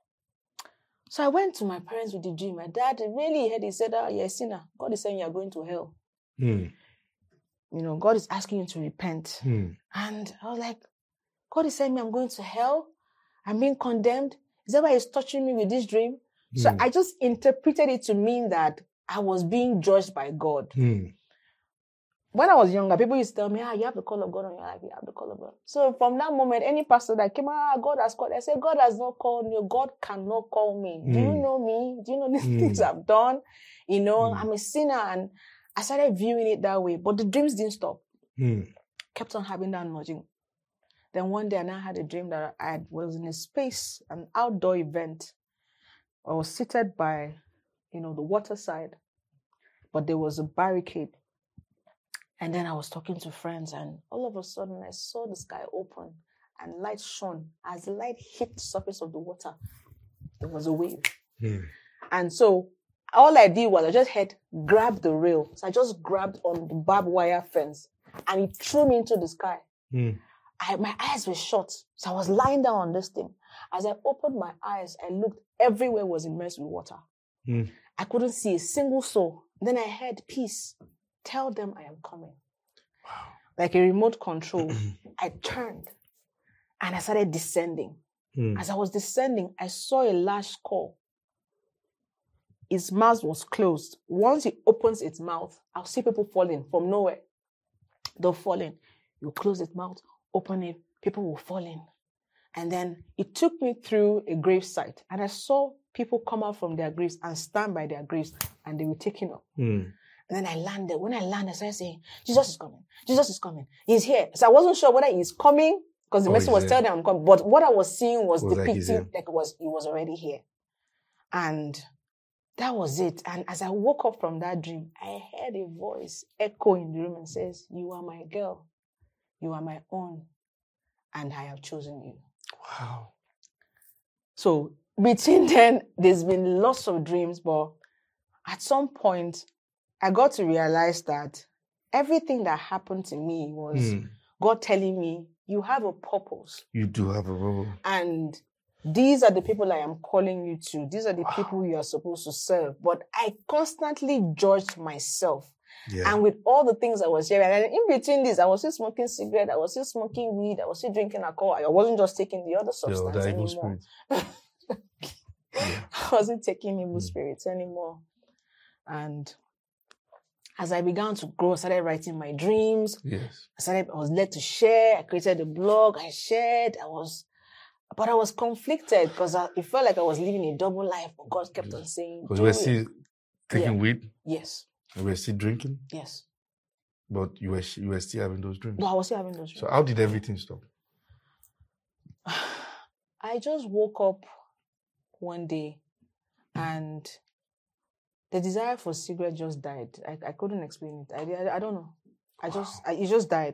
So I went to my parents with the dream. My dad really heard, he said, ah, you're a sinner. God is saying you're going to hell. Mm. You know, God is asking you to repent. Mm. And I was like, God is saying me I'm going to hell. I'm being condemned. Is that why he's touching me with this dream? So Mm. I just interpreted it to mean that I was being judged by God. Mm. When I was younger, people used to tell me, ah, you have the call of God on your life. You have the call of God. So from that moment, any pastor that came, ah, God has called. I said, God has not called me. God cannot call me. Do you Mm. know me? Do you know the Mm. things I've done? You know, Mm. I'm a sinner. And I started viewing it that way. But the dreams didn't stop. Mm. Kept on having that nudging. Then one day I now had a dream that I was in a space, an outdoor event. I was seated by, you know, the water side, but there was a barricade. And then I was talking to friends and all of a sudden I saw the sky open and light shone. As the light hit the surface of the water, there was a wave. Mm. And so all I did was I just had grabbed the rail. So I just grabbed on the barbed wire fence and it threw me into the sky. Mm. I, my eyes were shut. So I was lying down on this thing. As I opened my eyes, I looked, everywhere was immersed with water. Mm. I couldn't see a single soul. Then I heard, peace, tell them I am coming. Wow. Like a remote control. I turned and I started descending. Mm. As I was descending, I saw a large skull. Its mouth was closed. Once it opens its mouth, I'll see people falling from nowhere. They'll fall in. You close its mouth, open it, people will fall in. And then it took me through a grave site and I saw people come out from their graves and stand by their graves and they were taken up. Mm. And then I landed. When I landed, I started saying, Jesus is coming. Jesus is coming. He's here. So I wasn't sure whether he's coming because the Oh, message he's was here. telling them I'm coming. But what I was seeing was Was like he's depicting here. like it was, he was already here. And that was it. And as I woke up from that dream, I heard a voice echo in the room and says, you are my girl. You are my own. And I have chosen you. Wow. So between then, there's been lots of dreams, but at some point, I got to realize that everything that happened to me was mm. God telling me, you have a purpose. You do have a role. And these are the people I am calling you to. These are the wow. people you are supposed to serve. But I constantly judged myself. Yeah. And with all the things I was hearing, and in between this, I was still smoking cigarette, I was still smoking weed, I was still drinking alcohol. I wasn't just taking the other substance the anymore. yeah. I wasn't taking evil mm. spirits anymore. And as I began to grow, I started writing my dreams. Yes. I started, I was led to share. I created a blog. I shared. I was, but I was conflicted because it felt like I was living a double life. But God kept on saying, because we're still taking yeah. weed. Yes. And we're still drinking. Yes. But you were you were still having those dreams. No, I was still having those dreams. So how did everything stop? I just woke up one day, and the desire for cigarette just died. I, I couldn't explain it. I, I, I don't know. I just, I, it just died.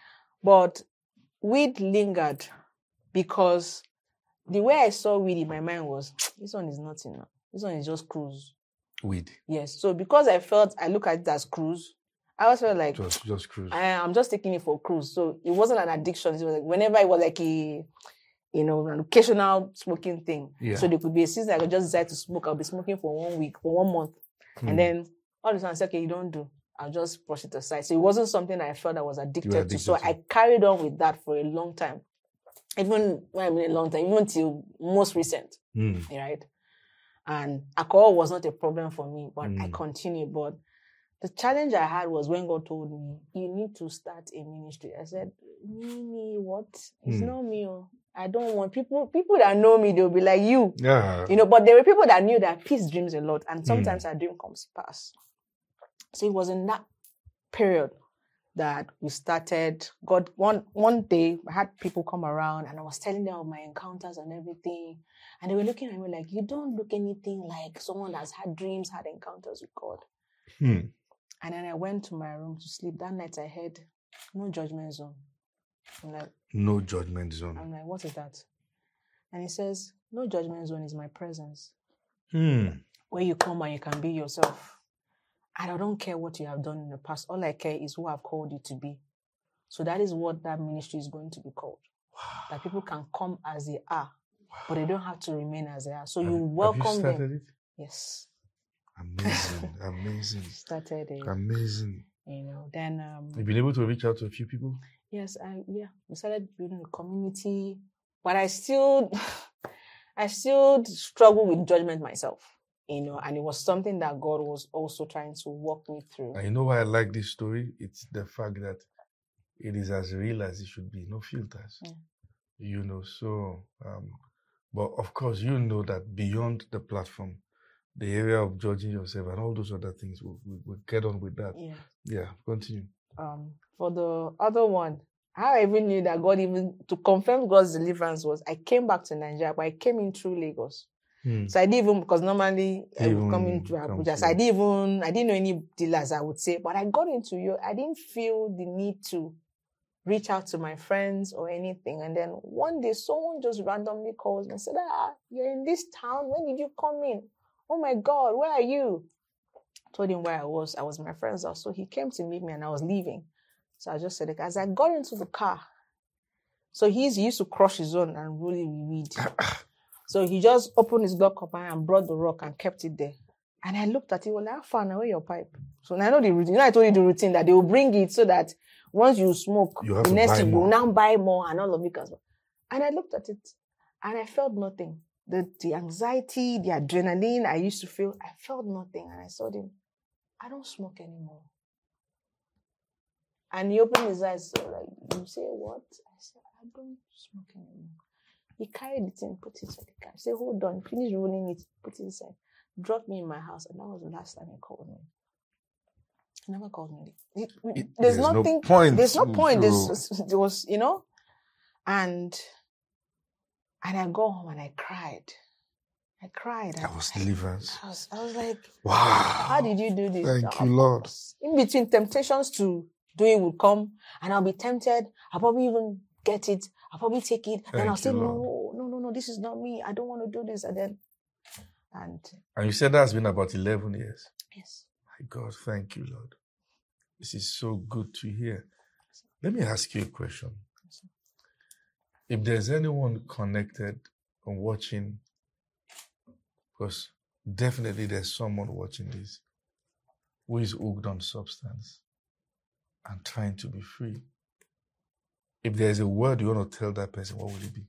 But weed lingered because the way I saw weed in my mind was, this one is nothing now. This one is just cruise. Weed. Yes. So because I felt, I look at it as cruise, I always felt like, just, just cruise. I, I'm just taking it for cruise. So it wasn't an addiction. It was like, whenever it was like a, you know, an occasional smoking thing. Yeah. So there could be a season I could just decide to smoke. I'll be smoking for one week, for one month. Hmm. And then all of a sudden I said, okay, you don't do. I'll just brush it aside. So it wasn't something I felt I was addicted, addicted to. So to. I carried on with that for a long time. Even when I mean a long time, even till most recent. Hmm. Right? And alcohol was not a problem for me, but hmm. I continued. But the challenge I had was when God told me, you need to start a ministry. I said, me, me, what? It's hmm. not me. Oh. I don't want people, people that know me, they'll be like you. Yeah. You know, but there were people that knew that peace dreams a lot. And sometimes mm. our dream comes past. So it was in that period that we started. God, one, one day I had people come around and I was telling them of my encounters and everything. And they were looking at me like, you don't look anything like someone that's had dreams, had encounters with God. Hmm. And then I went to my room to sleep. That night I heard no judgment zone. I'm like, no judgment zone. I'm like, what is that? And he says, no judgment zone is my presence. Hmm. Where you come and you can be yourself. And I don't care what you have done in the past. All I care is who I've called you to be. So that is what that ministry is going to be called. Wow. That people can come as they are, wow. but they don't have to remain as they are. So have, you welcome have you started them. It? Yes. Amazing. Amazing. Started it. Amazing. You know, then... Um, You've been able to reach out to a few people? Yes, I, yeah. We started building a community, but I still, I still struggle with judgment myself, you know, and it was something that God was also trying to walk me through. And you know why I like this story? It's the fact that it is as real as it should be, no filters, yeah. you know, so, um, but of course, you know that beyond the platform, the area of judging yourself and all those other things, we'll, we'll get on with that. Yeah. Yeah, continue. Um, for the other one, how I even knew that God even, to confirm God's deliverance was, I came back to Nigeria, but I came in through Lagos. Hmm. So I didn't even, because normally I even would come in through Abuja. So I didn't even, I didn't know any dealers, I would say, but I got into you. I didn't feel the need to reach out to my friends or anything. And then one day, someone just randomly calls me and said, ah, you're in this town. When did you come in? Oh my God, where are you? Told him where I was. I was my friend's house. So he came to meet me and I was leaving. So I just said, like, as I got into the car, so he's, he used to crush his own and really weed. So he just opened his glove compartment and brought the rock and kept it there. And I looked at it, well, how far away your pipe? So now I know the routine. You know, I told you the routine that they will bring it so that once you smoke, you have the to next buy you more. will now buy more and all of it. And I looked at it and I felt nothing. The, the anxiety, the adrenaline I used to feel, I felt nothing. And I told him, I don't smoke anymore. And he opened his eyes, so like, you say what? I said, I don't smoke anymore. He carried it in, put it in the car. I said, hold on, finish rolling it, put it inside. Dropped me in my house, and that was the last time he called me. He never called me. It, it, there's, there's nothing. No point. There's no point. There's, there was, you know, and and I go home and I cried. I cried. That I, was I, deliverance. I was, I was like, Wow. how did you do this? Thank I, you, Lord. In between, temptations to do it will come, and I'll be tempted. I'll probably even get it. I'll probably take it. And Thank I'll say, you, no, Lord. no, no, no, this is not me. I don't want to do this. And then, and And you said that's been about eleven years. yes. My God, thank you, Lord. This is so good to hear. Let me ask you a question. If there's anyone connected or watching, because definitely there's someone watching this who is hooked on substance and trying to be free. If there's a word you want to tell that person, what would it be?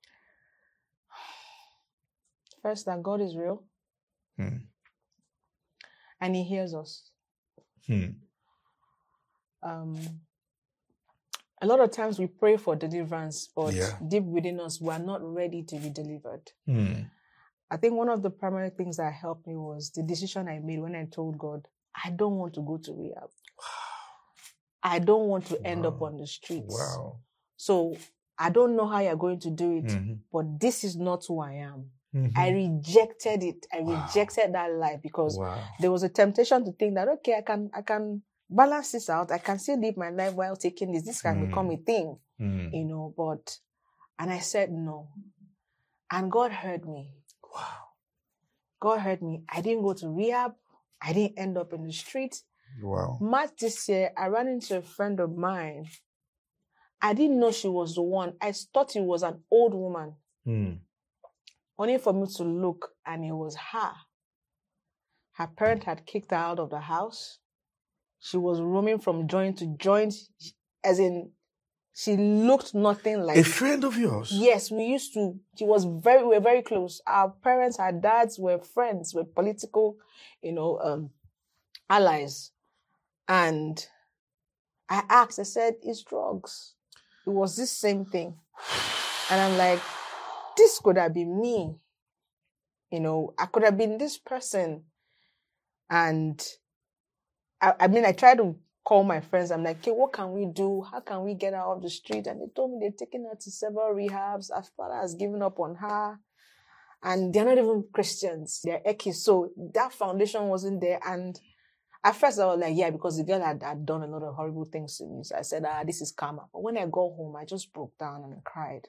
First, that God is real. Hmm. And He hears us. Hmm. Um, a lot of times we pray for deliverance, but Yeah. deep within us, we are not ready to be delivered. Hmm. I think one of the primary things that helped me was the decision I made when I told God, I don't want to go to rehab. I don't want to end Wow. up on the streets. Wow. So I don't know how you're going to do it, Mm-hmm. but this is not who I am. Mm-hmm. I rejected it. I Wow. rejected that life because Wow. there was a temptation to think that, okay, I can, I can balance this out. I can still live my life while taking this. This can Mm. become a thing, Mm. you know, but, and I said no. And God heard me. Wow. God heard me. I didn't go to rehab. I didn't end up in the street. Wow. March this year, I ran into a friend of mine. I didn't know she was the one. I thought it was an old woman. Mm. Only for me to look, and it was her. Her parent had kicked her out of the house. She was roaming from joint to joint, as in, she looked nothing like... A friend of yours? Yes, we used to. She was very, we were very close. Our parents, our dads were friends, were political, you know, um, allies. And I asked, I said, it's drugs. It was this same thing. And I'm like, this could have been me. You know, I could have been this person. And I, I mean, I tried to call my friends. I'm like, okay, what can we do? How can we get her off the street? And they told me they're taking her to several rehabs. Her father has given up on her. And they're not even Christians. They're Ekis. So that foundation wasn't there. And at first I was like, yeah, because the girl had, had done a lot of horrible things to me. So I said, ah, this is karma. But when I got home, I just broke down and cried.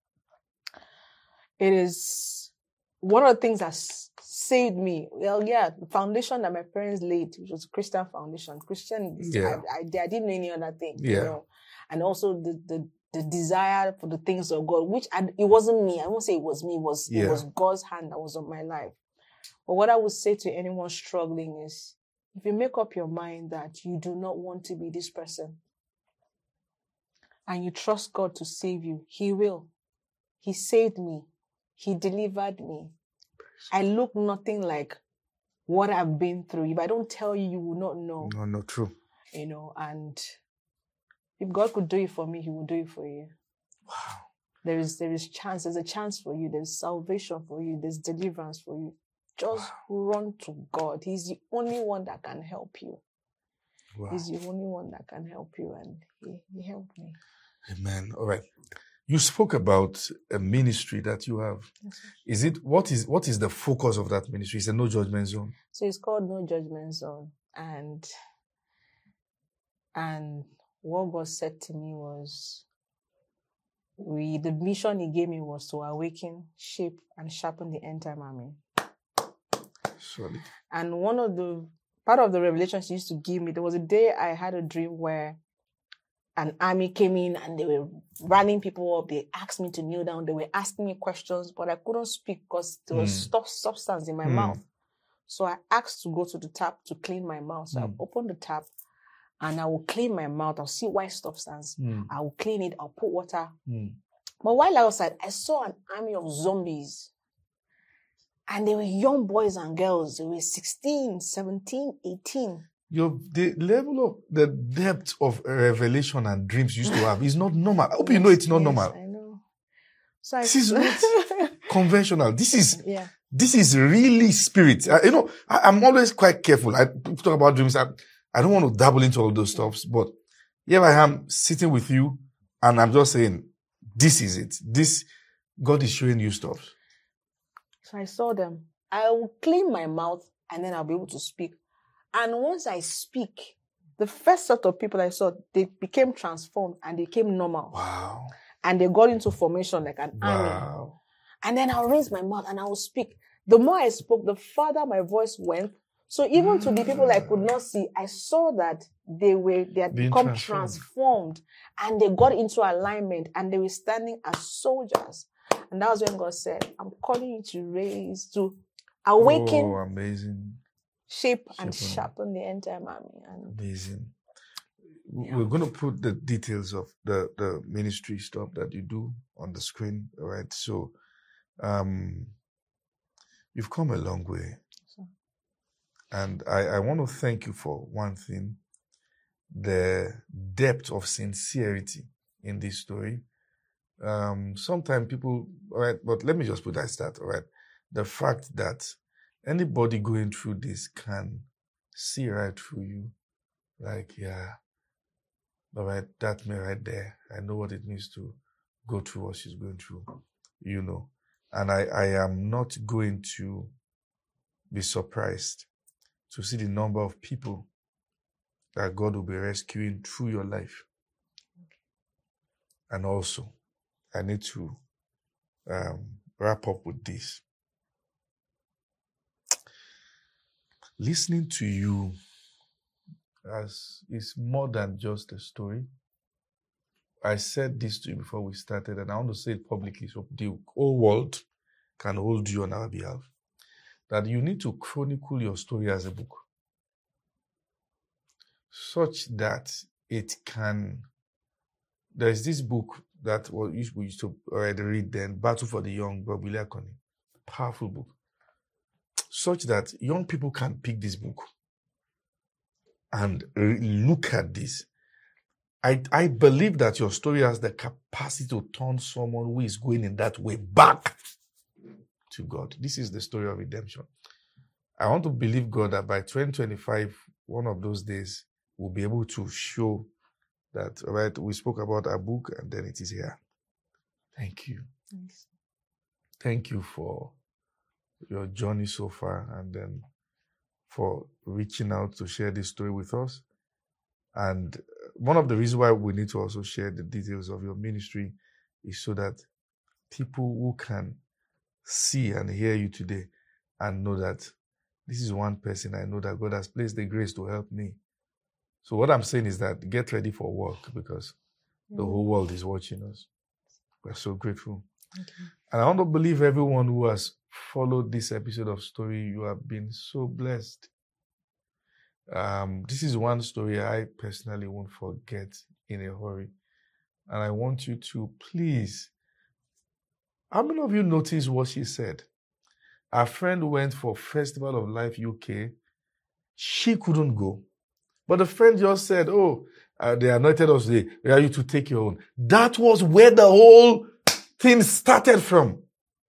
It is one of the things that s- saved me. Well, yeah, the foundation that my parents laid, which was a Christian foundation. Christian, Yeah. I, I, I didn't know any other thing. Yeah. You know? And also the, the, the desire for the things of God, which I, it wasn't me. I won't say it was me. It was, Yeah. it was God's hand that was on my life. But what I would say to anyone struggling is, if you make up your mind that you do not want to be this person, and you trust God to save you, He will. He saved me. He delivered me. I look nothing like what I've been through. If I don't tell you, you will not know. No, no, true. You know, and if God could do it for me, He will do it for you. Wow. There is, there is chance. There's a chance for you. There's salvation for you. There's deliverance for you. Just run to God. He's the only one that can help you. Wow. He's the only one that can help you, and He, he helped me. Amen. All right. You spoke about a ministry that you have. Yes, sir. Is it, what is, what is the focus of that ministry? It's a no judgment zone. So it's called No Judgment Zone. And, and what God said to me was, we, the mission He gave me was to awaken, shape, and sharpen the end time army. Solid. And one of the, part of the revelations He used to give me, there was a day I had a dream where an army came in and they were running people up. They asked me to kneel down. They were asking me questions, but I couldn't speak because there was Mm. stuff, substance in my Mm. mouth. So I asked to go to the tap to clean my mouth. So Mm. I opened the tap and I will clean my mouth. I'll see white substance. Mm. I will clean it. I'll put water. Mm. But while outside, I saw an army of zombies. And they were young boys and girls. They were sixteen, seventeen, eighteen. Your, the level of, the depth of revelation and dreams you used to have is not normal. I hope you know it's not Yes, normal. I know. So I, This is not conventional. This is, yeah. this is really spirit. I, you know, I, I'm always quite careful. I talk about dreams. I, I don't want to dabble into all those stuffs, but here I am sitting with you and I'm just saying, this is it. This, God is showing you stuff. So I saw them. I will clean my mouth and then I'll be able to speak. And once I speak, the first set of people I saw, they became transformed and they became normal. Wow. And they got into formation like an army. Wow. And then I'll raise my mouth and I will speak. The more I spoke, the farther my voice went. So even to the people I could not see, I saw that they were they had Being become transformed. transformed and they got into alignment and they were standing as soldiers. And that was when God said, I'm calling you to raise, to awaken, Oh, amazing. shape, and Shape. sharpen the entire army. And Amazing. Yeah. We're going to put the details of the, the ministry stuff that you do on the screen, all right? So, um, you've come a long way. Sure. And I, I want to thank you for one thing, the depth of sincerity in this story. Um, sometimes people, all right, but let me just put that start, all right? The fact that anybody going through this can see right through you, like, yeah, all right, that's me right there. I know what it means to go through what she's going through, you know. And I, I am not going to be surprised to see the number of people that God will be rescuing through your life. And also, I need to um, wrap up with this. Listening to you as is more than just a story. I said this to you before we started, and I want to say it publicly so the whole world can hold you on our behalf. That you need to chronicle your story as a book, such that it can. There's this book that well, we used to already read then, Battle for the Young by Willie Akoni. Powerful book. Such that young people can pick this book and look at this. I, I believe that your story has the capacity to turn someone who is going in that way back to God. This is the story of redemption. I want to believe God that by twenty twenty-five, one of those days, we'll be able to show that, all right, we spoke about our book and then it is here. Thank you. Thanks. Thank you for your journey so far and then for reaching out to share this story with us. And one of the reasons why we need to also share the details of your ministry is so that people who can see and hear you today and know that this is one person I know that God has placed the grace to help me. So what I'm saying is that get ready for work because mm. the whole world is watching us. We're so grateful. Okay. And I want to believe everyone who has followed this episode of Story, you have been so blessed. Um, this is one story I personally won't forget in a hurry. And I want you to please, how many of you noticed what she said? Our friend went for Festival of Life U K. She couldn't go. But the friend just said, oh, uh, they anointed us today. We are you to take your own. That was where the whole thing started from.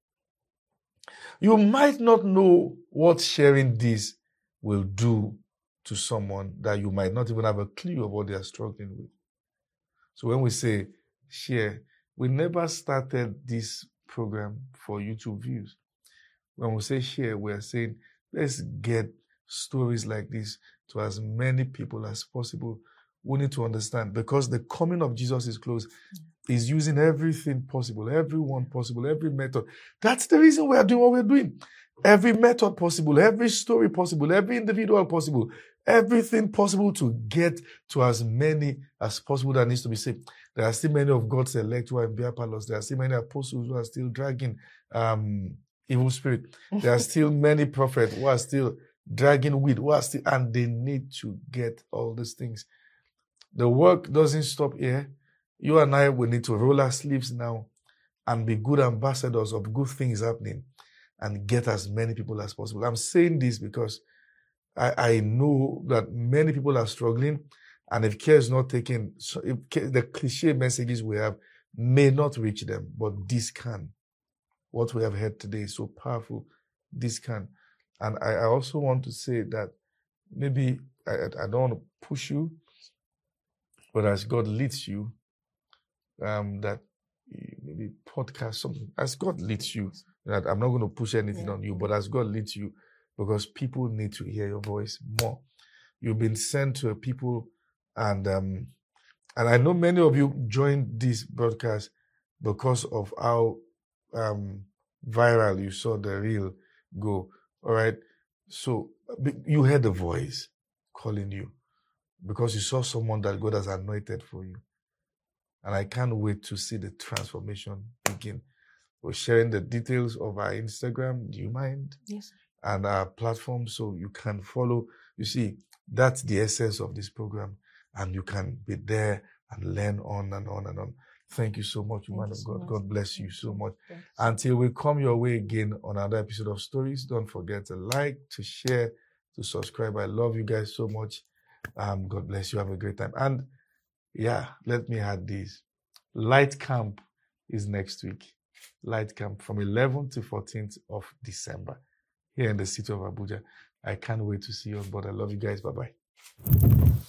You might not know what sharing this will do to someone that you might not even have a clue of what they are struggling with. So when we say share, we never started this program for YouTube views. When we say share, we are saying let's get stories like this to as many people as possible. We need to understand because the coming of Jesus is close. He's using everything possible, everyone possible, every method. That's the reason we are doing what we're doing. Every method possible, every story possible, every individual possible, everything possible to get to as many as possible that needs to be saved. There are still many of God's elect who are in beer parlors. There are still many apostles who are still dragging um, evil spirit. There are still many prophets who are still dragging weed, who are still, and they need to get all these things. The work doesn't stop here. You and I will need to roll our sleeves now and be good ambassadors of good things happening and get as many people as possible. I'm saying this because I, I know that many people are struggling, and if care is not taken, so if care, the cliche messages we have may not reach them, but this can. What we have heard today is so powerful. This can. And I, I also want to say that maybe I, I don't want to push you, but as God leads you, um, that maybe podcast something, as God leads you, That I'm not going to push anything Yeah. on you, but as God leads you, because people need to hear your voice more. You've been sent to a people, and um, and I know many of you joined this broadcast because of how um, viral you saw the reel go. All right, so you heard the voice calling you because you saw someone that God has anointed for you, and I can't wait to see the transformation begin. We're sharing the details of our Instagram. Do you mind? Yes. And our platform, so you can follow. You see, that's the essence of this program, and you can be there and learn on and on and on. Thank you so much, man of God. God bless you so much. Until we come your way again on another episode of Stories, don't forget to like, to share, to subscribe. I love you guys so much. Um, God bless you. Have a great time. And yeah, let me add this. Light Camp is next week. Light Camp from eleventh to fourteenth of December here in the city of Abuja. I can't wait to see you on board. I love you guys. Bye-bye.